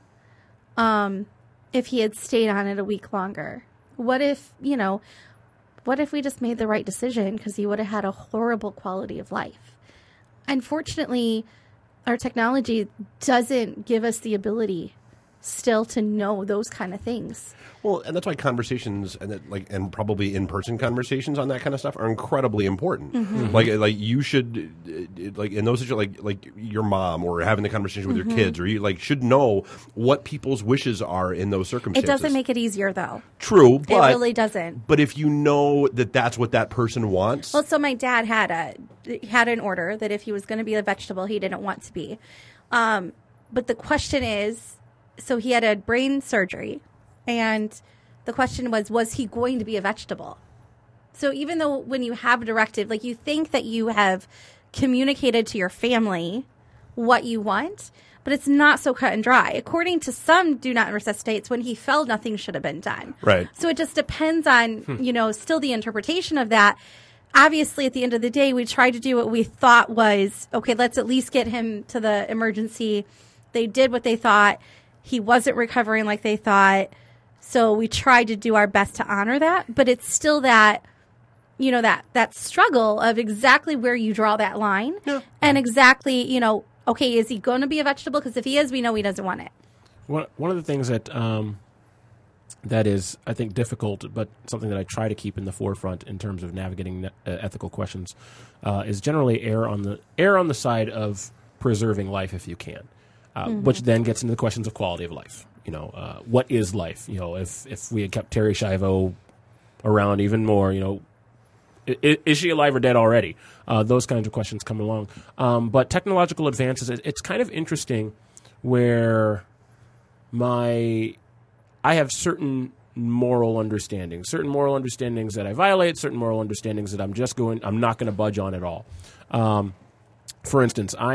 if he had stayed on it a week longer? What if we just made the right decision because he would have had a horrible quality of life? Unfortunately, our technology doesn't give us the ability still to know those kind of things. Well, and that's why conversations and probably in-person conversations on that kind of stuff are incredibly important. Mm-hmm. Like you should in those situations, like your mom or having the conversation with your kids, or you should know what people's wishes are in those circumstances. It doesn't make it easier though. True, but it really doesn't. But if you know that that's what that person wants. Well, so my dad had an order that if he was going to be a vegetable, he didn't want to be. But the question is, so he had a brain surgery, and the question was he going to be a vegetable? So even though when you have a directive, you think that you have communicated to your family what you want, but it's not so cut and dry. According to some do not resuscitates, when he fell, nothing should have been done. Right. So it just depends on, still the interpretation of that. Obviously, at the end of the day, we tried to do what we thought was, okay, let's at least get him to the emergency. They did what they thought. He wasn't recovering like they thought. So we tried to do our best to honor that. But it's still that, that struggle of exactly where you draw that line and exactly, okay, is he going to be a vegetable? Because if he is, we know he doesn't want it. One of the things that that is, I think, difficult, but something that I try to keep in the forefront in terms of navigating ethical questions, is generally err on the side of preserving life if you can, which then gets into the questions of quality of life. What is life? If we had kept Terry Schiavo around even more, is she alive or dead already? Those kinds of questions come along. But technological advances, it's kind of interesting where I have certain moral understandings that I violate, certain moral understandings that I'm not going to budge on at all. For instance, I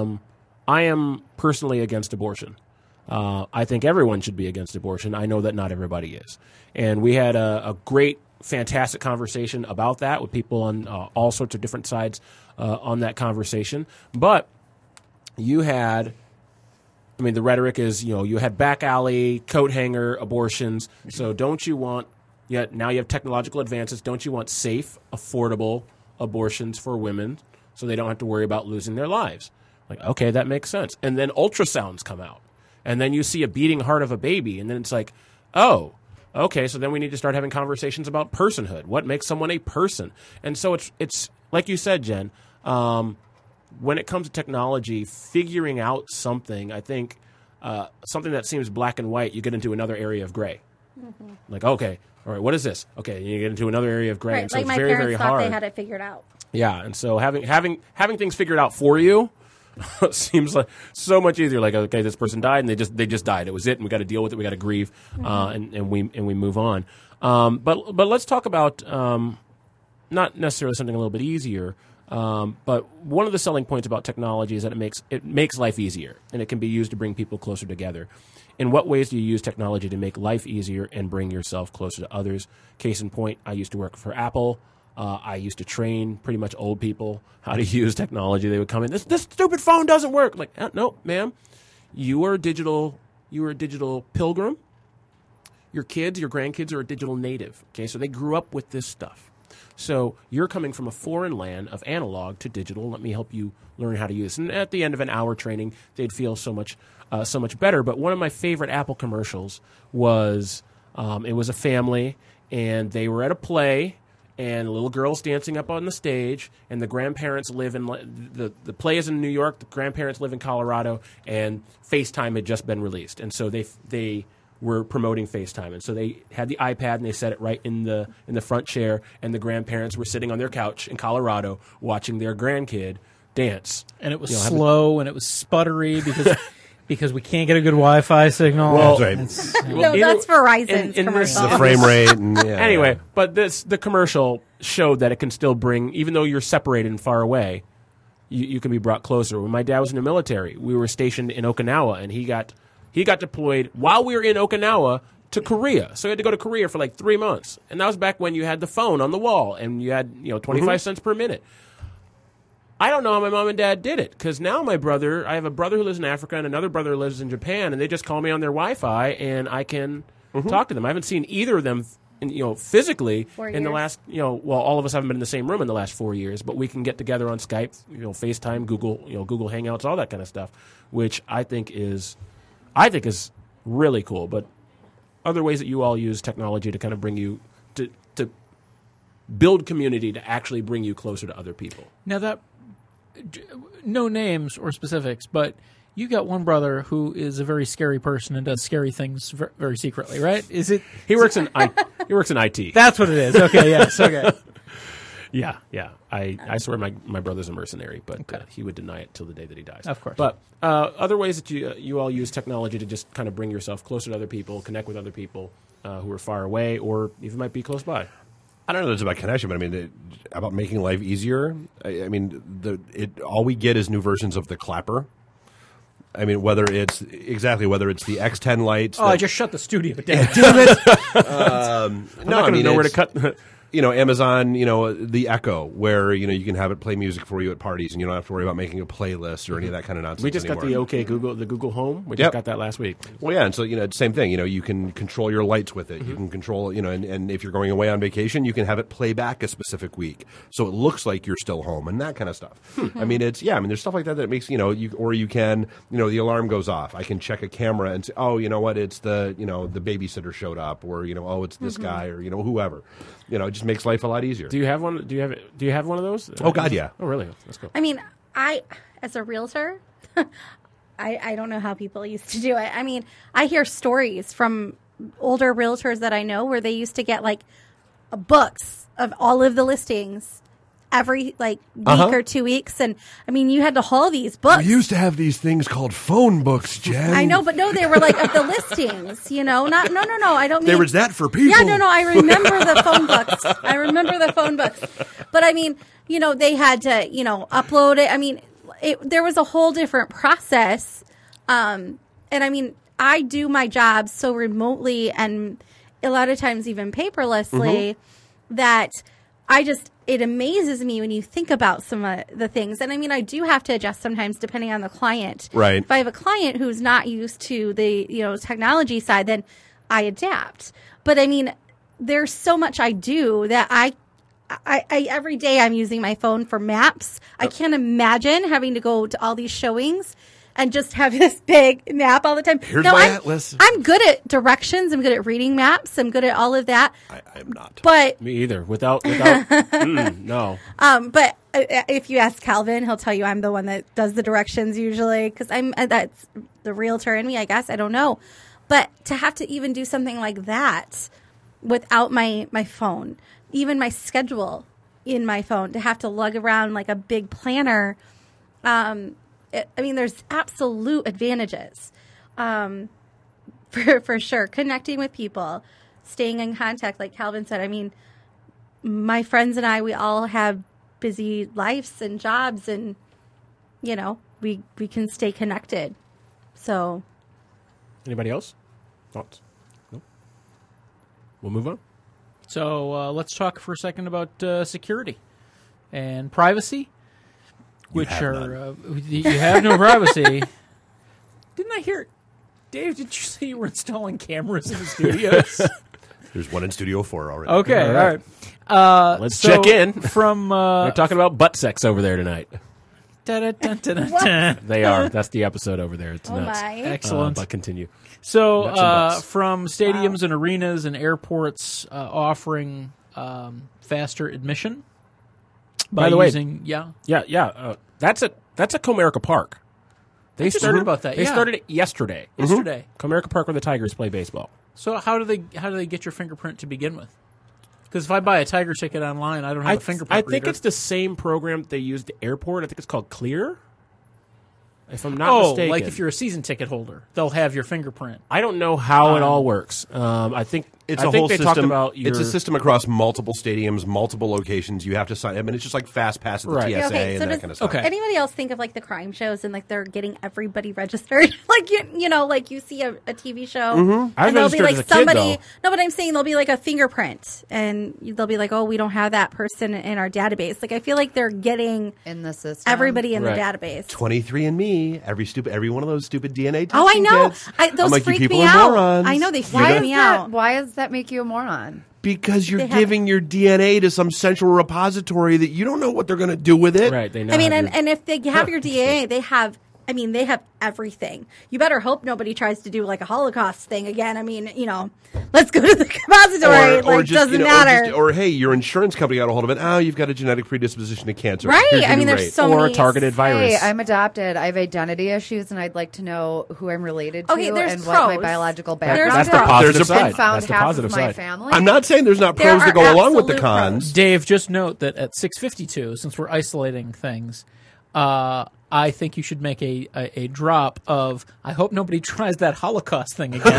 am personally against abortion. I think everyone should be against abortion. I know that not everybody is. And we had a great, fantastic conversation about that with people on all sorts of different sides on that conversation. But the rhetoric is, you had back alley, coat hanger abortions. So don't you want, now you have technological advances, don't you want safe, affordable abortions for women so they don't have to worry about losing their lives? Like, okay, that makes sense. And then ultrasounds come out. And then you see a beating heart of a baby. And then it's like, oh, okay, so then we need to start having conversations about personhood. What makes someone a person? And so it's like you said, Jen, when it comes to technology, figuring out something, I think something that seems black and white, you get into another area of gray. Mm-hmm. Like, okay, all right, what is this? Okay, you get into another area of gray. Right, and so like it's my very, parents very thought hard. they had it figured out. Yeah, and so having things figured out for you seems like so much easier. Like, okay, this person died, and they just died. It was it, and we got to deal with it. We got to grieve, and we move on. But let's talk about not necessarily something a little bit easier. But one of the selling points about technology is that it makes life easier, and it can be used to bring people closer together. In what ways do you use technology to make life easier and bring yourself closer to others? Case in point, I used to work for Apple. I used to train pretty much old people how to use technology. They would come in, this stupid phone doesn't work. I'm like, no, ma'am, you are a digital pilgrim. Your grandkids are a digital native. Okay, so they grew up with this stuff. So you're coming from a foreign land of analog to digital. Let me help you learn how to use it. And at the end of an hour training, they'd feel so much better. But one of my favorite Apple commercials was it was a family, and they were at a play, and a little girl's dancing up on the stage, and the grandparents live in the play is in New York. The grandparents live in Colorado, and FaceTime had just been released, and so they were promoting FaceTime, and so they had the iPad and they set it right in the front chair, and the grandparents were sitting on their couch in Colorado watching their grandkid dance. And it was slow and it was sputtery because we can't get a good Wi-Fi signal. Well, that's right. No, that's Verizon's commercial. The frame rate. And, anyway, but the commercial showed that it can still bring, even though you're separated and far away, you can be brought closer. When my dad was in the military, we were stationed in Okinawa, and he got deployed while we were in Okinawa to Korea. So he had to go to Korea for like 3 months. And that was back when you had the phone on the wall and you had 25 cents per minute. I don't know how my mom and dad did it, because now I have a brother who lives in Africa and another brother who lives in Japan, and they just call me on their Wi-Fi, and I can talk to them. I haven't seen either of them, physically in the last, all of us haven't been in the same room in the last 4 years, but we can get together on Skype, FaceTime, Google Hangouts, all that kind of stuff, which I think is really cool. But other ways that you all use technology to kind of bring you to build community, to actually bring you closer to other people. Now that, no names or specifics, but you got one brother who is a very scary person and does scary things very secretly, right? Is it? He works in IT. That's what it is. Okay, yes, okay. Yeah. I swear my brother's a mercenary, but he would deny it till the day that he dies. Of course. But other ways that you all use technology to just kind of bring yourself closer to other people, connect with other people who are far away or even might be close by. I don't know if it's about connection, but about making life easier. All we get is new versions of the clapper. Whether it's the X10 lights. I just shut the studio down. Damn it! I'm not going to know where to cut. Amazon, the Echo, where you can have it play music for you at parties, and you don't have to worry about making a playlist or any of that kind of nonsense. We just got the Google Home. We just got that last week. Well, yeah, and so same thing. You can control your lights with it. You can control, and if you're going away on vacation, you can have it play back a specific week, so it looks like you're still home and that kind of stuff. I mean, there's stuff like that makes you can the alarm goes off. I can check a camera and say, oh, you know what, it's the the babysitter showed up, or oh, it's this guy, or whoever. It just makes life a lot easier. Do you have one? Do you have one of those? Oh God, yeah. Oh really? That's cool. I mean, as a realtor, I don't know how people used to do it. I mean, I hear stories from older realtors that I know where they used to get like books of all of the listings every week or 2 weeks, and I mean, you had to haul these books. We used to have these things called phone books, Jen. I know, but no, they were like of the listings. Not no. I don't mean there was that for people. Yeah, no. I remember the phone books. But I mean, they had to upload it. I mean, there was a whole different process. And I mean, I do my job so remotely and a lot of times even paperlessly that it amazes me when you think about some of the things. And I mean, I do have to adjust sometimes depending on the client. Right. If I have a client who's not used to the, technology side, then I adapt. But I mean, there's so much I do that I every day I'm using my phone for maps. I can't imagine having to go to all these showings and just have this big map all the time. Here's my atlas. I'm good at directions. I'm good at reading maps. I'm good at all of that. I am not. But me either. Without no. But if you ask Calvin, he'll tell you I'm the one that does the directions usually because that's the realtor in me, I guess. I don't know. But to have to even do something like that without my phone, even my schedule in my phone, to have to lug around like a big planner, I mean, there's absolute advantages for sure. Connecting with people, staying in contact, like Calvin said. I mean, my friends and I, we all have busy lives and jobs, and we can stay connected. So, anybody else? Thoughts? No. We'll move on. So let's talk for a second about security and privacy. You have no privacy. Didn't I hear, Dave? Did you say you were installing cameras in the studios? There's one in Studio 4 already. Okay, all right. Let's check in. From we're talking about butt sex over there tonight. Da-da-dun-dun-dun-dun. They are. That's the episode over there. It's oh nuts. my! Excellent. But continue. So from stadiums and arenas and airports offering faster admission. By the way, that's at Comerica Park. They started about that. They started it yesterday. Yesterday, Comerica Park where the Tigers play baseball. So how do they get your fingerprint to begin with? Because if I buy a Tiger ticket online, I don't have a fingerprint I think reader. it's the same program they use at the airport. I think it's called Clear. If I'm not mistaken. Like if you're a season ticket holder, they'll have your fingerprint. I don't know how it all works. I think it's a whole they system. Talked about it's a system across multiple stadiums, multiple locations. You have to sign. I mean, it's just like Fast Pass at the TSA so and that kind of stuff. Okay. Anybody else think of like the crime shows and like they're getting everybody registered? Like like you see a TV show and there'll be like somebody. No, but I'm saying there'll be like a fingerprint and they'll be like, oh, we don't have that person in our database. Like I feel like they're getting in the system everybody in the database. 23andMe, every one of those stupid DNA testing Oh, I know. kits. Those like, freak you people me are out. morons. I know they freak me out. Why does that make you a moron? Because you're giving your DNA to some central repository that you don't know what they're going to do with it. Right. They know. I mean, and if they have your DNA, they have. I mean, they have everything. You better hope nobody tries to do like a Holocaust thing again. I mean, let's go to the repository. Or just, doesn't matter. Or hey, your insurance company got a hold of it. Oh, you've got a genetic predisposition to cancer. Right. Here's your I mean, new there's rate. so or many. a targeted virus. Hey, I'm adopted. I have identity issues, and I'd like to know who I'm related to there's and what my pros. biological There's background That's is. the positive There's a side. And found That's the half positive of my side. family. I'm not saying there's not There pros that are go along with the absolute cons. pros. Dave, just note that at 6:52, since we're isolating things, I think you should make a drop of. I hope nobody tries that Holocaust thing again.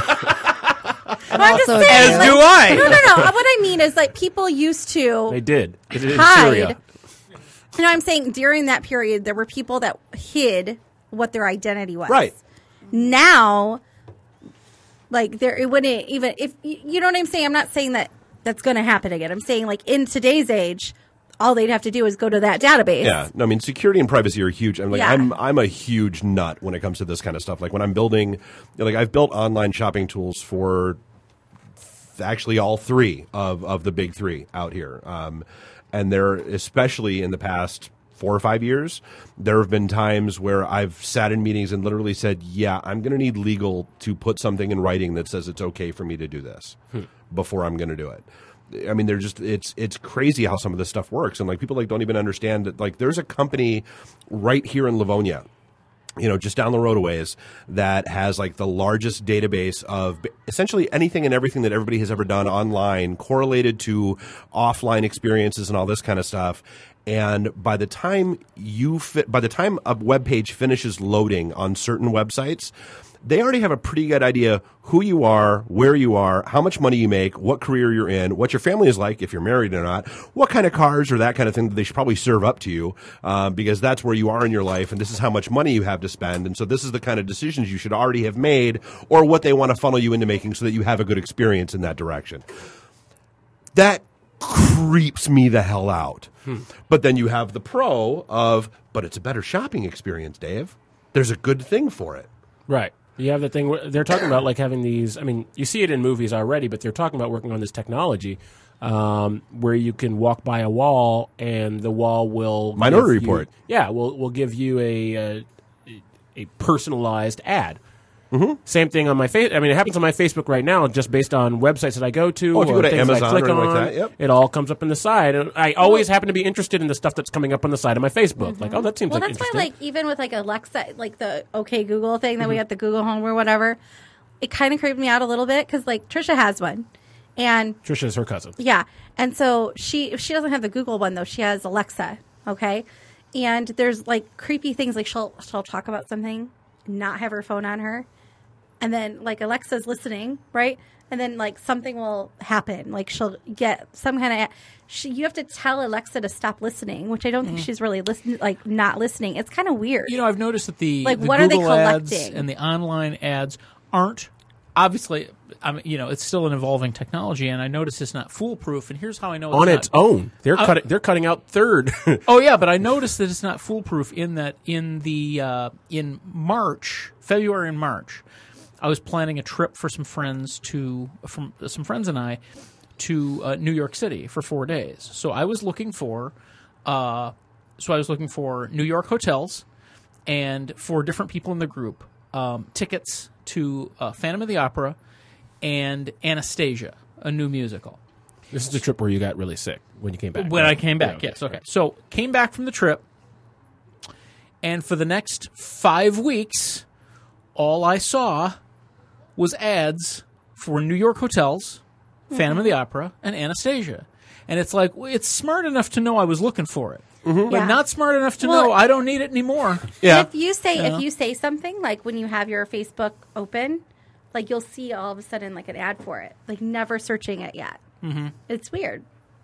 I'm just also saying, As do I. No. What I mean is, like, people used to They did. It did in hide. Syria. I'm saying during that period, there were people that hid what their identity was. Right. Now, like, it wouldn't even if you know what I'm saying. I'm not saying that that's going to happen again. I'm saying, like, in today's age, all they'd have to do is go to that database. Yeah, no, I mean, security and privacy are huge. I'm like, Yeah. I'm a huge nut when it comes to this kind of stuff. Like when I'm building, like I've built online shopping tools for actually all three of the big three out here, and they're especially in the past 4 or 5 years, there have been times where I've sat in meetings and literally said, yeah, I'm going to need legal to put something in writing that says it's okay for me to do this before I'm going to do it. I mean, they're just, it's crazy how some of this stuff works. And like people like don't even understand that, like there's a company right here in Livonia, you know, just down the road a ways, that has like the largest database of essentially anything and everything that everybody has ever done online correlated to offline experiences and all this kind of stuff. And by the time a web page finishes loading on certain websites, they already have a pretty good idea who you are, where you are, how much money you make, what career you're in, what your family is like, if you're married or not, what kind of cars or that kind of thing that they should probably serve up to you, because that's where you are in your life, and this is how much money you have to spend, and so this is the kind of decisions you should already have made, or what they want to funnel you into making so that you have a good experience in that direction. That creeps me the hell out. But then you have the pro of, but it's a better shopping experience, Dave. There's a good thing for it. Right. You have the thing where they're talking about like having these. I mean, you see it in movies already, but they're talking about working on this technology where you can walk by a wall and the wall will Minority give you- Report. Yeah, will give you a personalized ad. Mm-hmm. Same thing on my I mean, it happens on my Facebook right now, just based on websites that I go to. Oh, if you or go to things that I Amazon click or anything on, like that, yep. it all comes up on the side. And I always happen to be interested in the stuff that's coming up on the side of my Facebook. Like, oh, that seems Well, like that's interesting. why, like, even with like Alexa, like the OK Google thing that we got, the Google Home or whatever, it kind of creeped me out a little bit because like Trisha has one, and Trisha is her cousin. yeah, and so she doesn't have the Google one though. She has Alexa, okay, and there's like creepy things like she'll talk about something, not have her phone on her, and then like Alexa's listening, right? And then like something will happen, like she'll get some kind of. You have to tell Alexa to stop listening, which I don't think she's really not listening. It's kind of weird. You know, I've noticed that the Like, the what are they Google ads collecting? and the online ads aren't obviously. I mean, you know, it's still an evolving technology, and I notice it's not foolproof. And here's how I know it's On not. its own, they're cutting out third. Oh yeah, but I noticed that it's not foolproof in that in February and March, I was planning a trip for some friends and I to New York City for 4 days. So I was looking for New York hotels, and for different people in the group, tickets to Phantom of the Opera and Anastasia, a new musical. This is the trip where you got really sick when you came back. When right? I came back, Yeah, yes. Okay. So came back from the trip, and for the next 5 weeks, all I saw was ads for New York hotels, Phantom of the Opera, and Anastasia. And it's like, it's smart enough to know I was looking for it, but Yeah. not smart enough to Well- know I don't need it anymore. Yeah. If you say something like when you have your Facebook open, like you'll see all of a sudden like an ad for it, like never searching it yet. Mm-hmm. It's weird.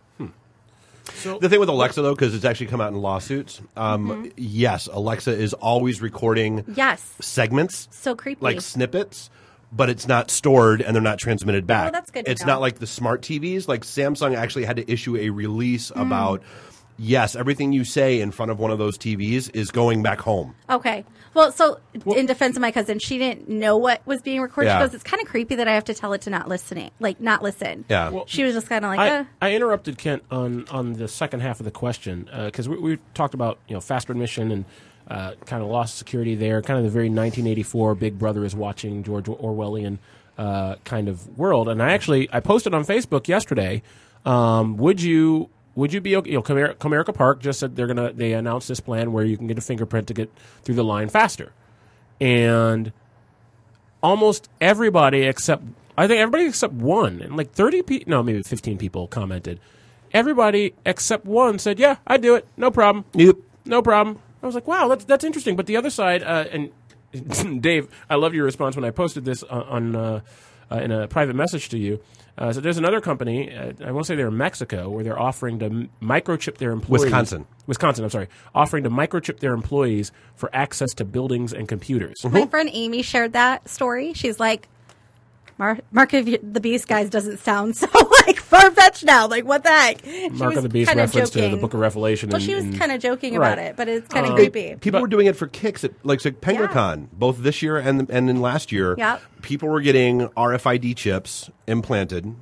The thing with Alexa, though, because it's actually come out in lawsuits, yes, Alexa is always recording Yes, segments, so creepy. like snippets, but it's not stored and they're not transmitted back. Oh, that's good to It's know. not like the smart TVs. Like Samsung actually had to issue a release about, yes, everything you say in front of one of those TVs is going back home. Okay. Well, so in defense of my cousin, she didn't know what was being recorded. Yeah. She goes, it's kind of creepy that I have to tell it to not listen. Yeah. She was just kind of like, I interrupted Kent on the second half of the question because we talked about faster admission and kind of lost security there, kind of the very 1984 Big Brother is watching George Orwellian kind of world. And I posted on Facebook yesterday. Would you be okay? Comerica Park just said they announced this plan where you can get a fingerprint to get through the line faster, and almost everybody except one, and like 30 people, no, maybe 15 people commented. Everybody except one said, "Yeah, I do it, no problem." Yep. No problem. I was like, wow, that's interesting. But the other side, and Dave, I love your response when I posted this in a private message to you. So there's another company, I won't say they're in Mexico, where they're offering to microchip their employees. Wisconsin, I'm sorry. Offering to microchip their employees for access to buildings and computers. my friend Amy shared that story. She's like, Mark of the Beast guys doesn't sound so like far-fetched now. Like, what the heck? She Mark was of the Beast kinda reference to joking. the Book of Revelation. Well, she was kind of joking right. about it, but it's kind of creepy. People were doing it for kicks at like PengaCon, both this year and in last year. Yep. People were getting RFID chips implanted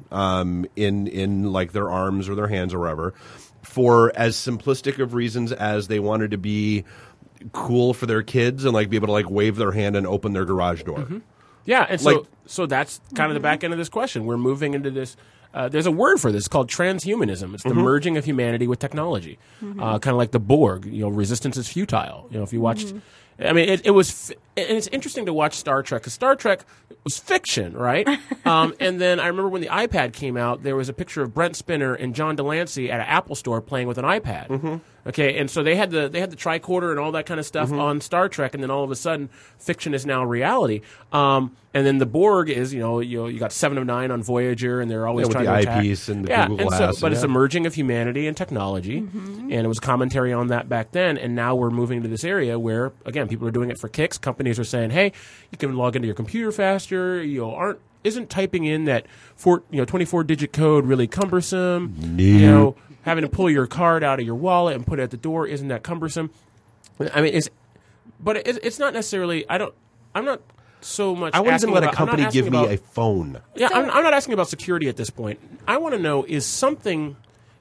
in like their arms or their hands or wherever, for as simplistic of reasons as they wanted to be cool for their kids and like be able to like wave their hand and open their garage door. Yeah, and Like- so that's kind of the back end of this question. We're moving into this. There's a word for this called transhumanism. It's the merging of humanity with technology, kind of like the Borg. Resistance is futile. If you watched, I mean, it was, and it's interesting to watch Star Trek because Star Trek was fiction, right? And then I remember when the iPad came out, there was a picture of Brent Spinner and John Delancey at an Apple store playing with an iPad. Okay, and so they had the tricorder and all that kind of stuff on Star Trek, and then all of a sudden, fiction is now reality. And then the Borg is, you got 7 of 9 on Voyager, and they're always with trying the to attack. eyepiece and the Google and Glass, but it's yeah. a merging of humanity and technology, and it was commentary on that back then. And now we're moving to this area where, again, people are doing it for kicks. Companies are saying, "Hey, you can log into your computer faster. Isn't typing in that 24-digit code really cumbersome? No. Having to pull your card out of your wallet and put it at the door, isn't that cumbersome?" I mean, it's not necessarily. I'm not so much. I wouldn't asking even let a about- I'm not company asking give me about- a phone. Yeah, I'm not asking about security at this point. I want to know, is something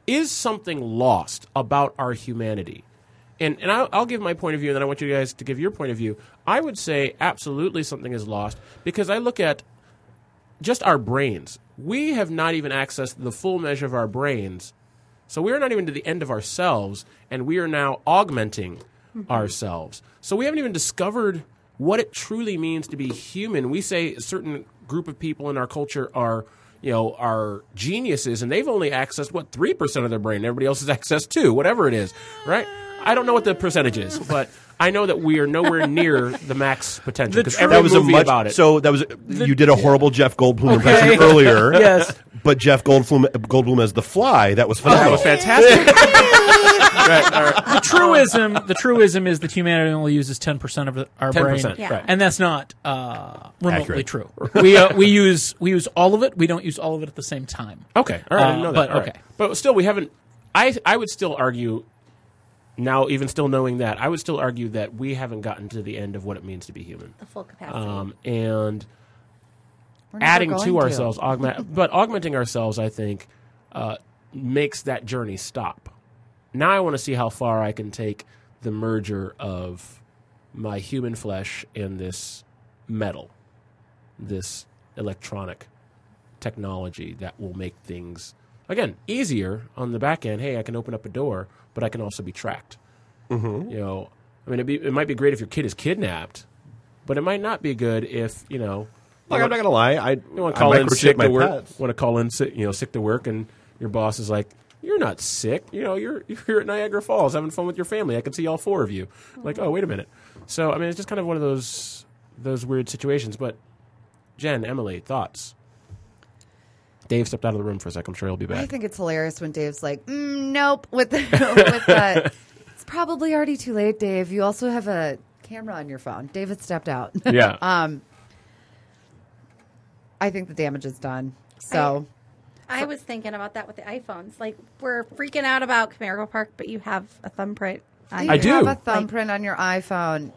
lost about our humanity? And I'll give my point of view, and then I want you guys to give your point of view. I would say absolutely something is lost, because I look at just our brains. We have not even accessed the full measure of our brains. So we are not even to the end of ourselves, and we are now augmenting ourselves. So we haven't even discovered what it truly means to be human. We say a certain group of people in our culture are geniuses, and they've only accessed 3% of their brain. Everybody else has accessed 2, whatever it is, right? I don't know what the percentage is, but I know that we are nowhere near the max potential, because every movie about it. So that was you did a horrible Jeff Goldblum impression earlier. Yes. But Jeff Goldblum as the Fly, that was phenomenal. That was fantastic. Right, all right. The truism is that humanity only uses 10% of our 10%, brain, Yeah. right. and that's not remotely Accurate. true. We use all of it. We don't use all of it at the same time. Okay, all right, I didn't know that. but All right. okay. But still, we haven't. I would still argue, now even still knowing that, I would still argue that we haven't gotten to the end of what it means to be human. The full capacity. And We're never adding going to ourselves, but augmenting ourselves, I think, makes that journey stop. Now I want to see how far I can take the merger of my human flesh and this metal, this electronic technology that will make things, again, easier on the back end. Hey, I can open up a door, but I can also be tracked. I mean, it might be great if your kid is kidnapped, but it might not be good if, Like, I'm not going to lie. I you want to call in microchip sick my to work. pets. Want to call in sick to work, and your boss is like, "You're not sick. You're at Niagara Falls having fun with your family. I can see all 4 of you." Like, oh, wait a minute. So, I mean, it's just kind of one of those weird situations. But Jen, Emily, thoughts? Dave stepped out of the room for a second. I'm sure he'll be back. I think it's hilarious when Dave's like, nope, with the it's probably already too late, Dave. You also have a camera on your phone. David stepped out. Yeah. I think the damage is done. So I was thinking about that with the iPhones. Like, we're freaking out about Comerica Park, but you have a thumbprint. you I do. have a thumbprint on your iPhone.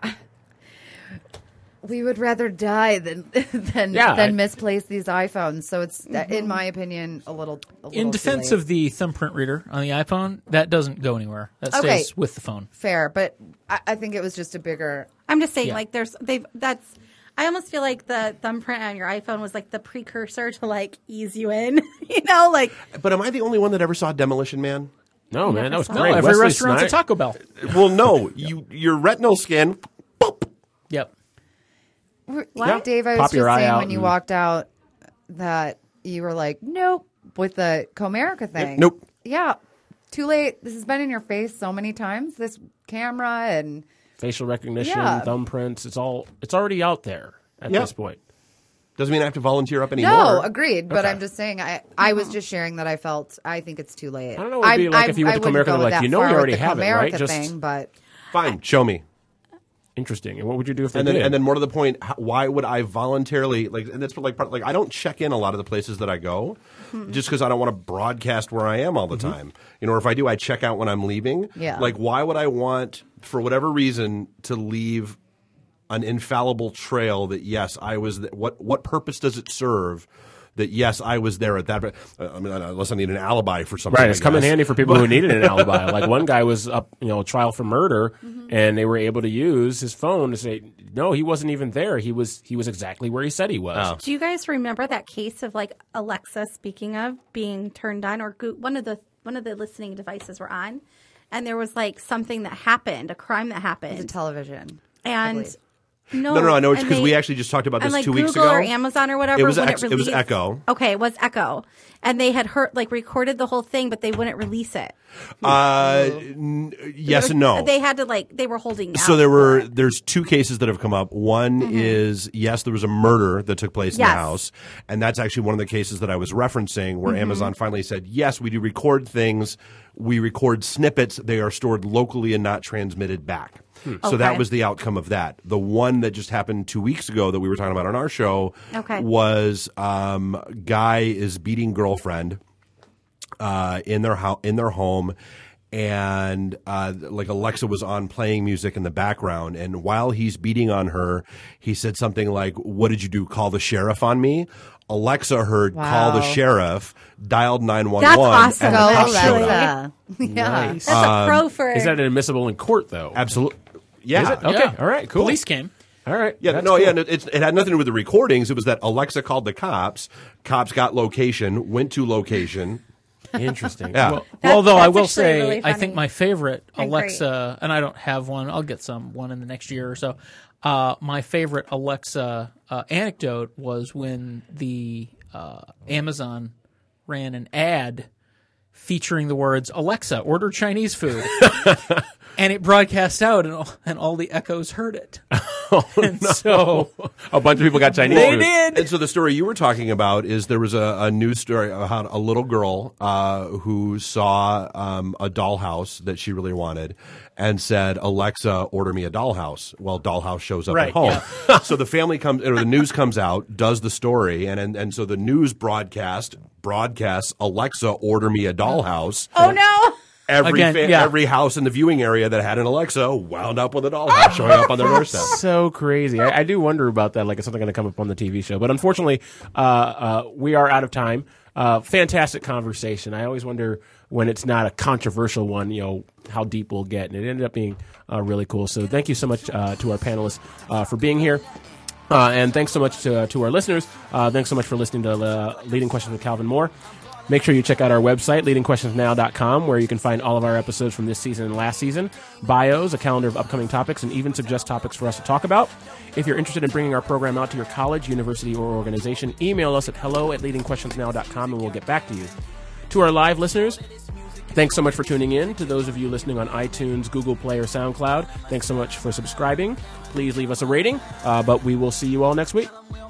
We would rather die than misplace these iPhones. So it's, in my opinion, a little In defense too late. of the thumbprint reader on the iPhone, that doesn't go anywhere. That Okay. stays with the phone. Fair, but I think it was just a bigger. I'm just saying, Yeah. like, I almost feel like the thumbprint on your iPhone was like the precursor to like ease you in, like. But am I the only one that ever saw Demolition Man? No, man, that was No, great. No, every Wesley restaurant's a Snipes. Taco Bell. Well, no. Your retinal scan. Boop. Yep. What? Dave, I was Pop just your eye saying out when you and- walked out that you were like, nope, with the Comerica thing. Nope. Yeah. Too late. This has been in your face so many times, this camera and Facial recognition, Yeah. thumbprints. It's already out there at Yeah. this point. Doesn't mean I have to volunteer up anymore. No, agreed. But Okay. I'm just saying, I was just sharing that I think it's too late. I don't know what it'd be like if you went to wouldn't Comerica, go they're like, that you know far you with already the have it, right? Comerica Just- thing, but Fine. Show me. Interesting. And what would you do if they And then, did? and then more to the point, why would I voluntarily and that's like I don't check in a lot of the places that I go, just because I don't want to broadcast where I am all the time. Or if I do, I check out when I'm leaving. Yeah. Like, why would I want, for whatever reason, to leave an infallible trail that yes, I was. What purpose does it serve? That yes, I was there at that. Unless I need an alibi for something. Right, it's come in handy for people who needed an alibi. Like one guy was up, trial for murder, and they were able to use his phone to say, no, he wasn't even there. He was exactly where he said he was. Oh. Do you guys remember that case of like Alexa, speaking of being turned on, or one of the listening devices were on, and there was like something that happened, a crime that happened, The television. I and. believe. No, No, I know, and because we they- actually just talked about this and like 2 weeks Google ago. or Amazon or whatever. It was when it was released- Echo. Okay, it was Echo, and they had recorded the whole thing, but they wouldn't release it. Yes and no. They had to they were holding. So out there's two cases that have come up. One is, yes, there was a murder that took place in the Yes. house. And that's actually one of the cases that I was referencing where Amazon finally said, yes, we do record things. We record snippets. They are stored locally and not transmitted back. So that Okay. was the outcome of that. The one that just happened 2 weeks ago that we were talking about on our show was guy is beating girlfriend in their home. And like Alexa was on playing music in the background, and while he's beating on her, he said something like, "What did you do? Call the sheriff on me?" Alexa heard "call the sheriff," dialed 911, That's awesome. and the Go, cops showed up. Alexa. Yeah. Nice. That's a pro for. Is that admissible in court, though? Absolutely, yeah. Is it? Okay, Yeah. all right, cool. Police came. All right. Yeah, That's no, cool. yeah, it had nothing to do with the recordings. It was that Alexa called the cops. Cops got location, went to location. Interesting. Yeah. Well, Although I that's will actually say, really I funny. think my favorite And Alexa, and I don't have one. I'll get one in the next year or so. My favorite Alexa anecdote was when the Amazon ran an ad featuring the words "Alexa, order Chinese food," and it broadcast out, and all the Echoes heard it. And so a bunch of people got Chinese they food. did. And so the story you were talking about is there was a news story about a little girl who saw a dollhouse that she really wanted and said, "Alexa, order me a dollhouse." Well, dollhouse shows up Right, at home. So the family comes, or the news comes out, does the story, and so the news broadcasts, "Alexa, order me a dollhouse." Oh no! Again, yeah. Every house in the viewing area that had an Alexa wound up with a dollhouse showing up on their doorstep. So crazy. I do wonder about that. Like, is something going to come up on the TV show? But unfortunately, we are out of time. Fantastic conversation. I always wonder when it's not a controversial one, how deep we'll get. And it ended up being really cool. So thank you so much to our panelists for being here. And thanks so much to our listeners. Thanks so much for listening to Leading Questions with Calvin Moore. Make sure you check out our website, leadingquestionsnow.com, where you can find all of our episodes from this season and last season, bios, a calendar of upcoming topics, and even suggest topics for us to talk about. If you're interested in bringing our program out to your college, university, or organization, email us at hello@leadingquestionsnow.com, and we'll get back to you. To our live listeners, thanks so much for tuning in. To those of you listening on iTunes, Google Play, or SoundCloud, thanks so much for subscribing. Please leave us a rating, but we will see you all next week.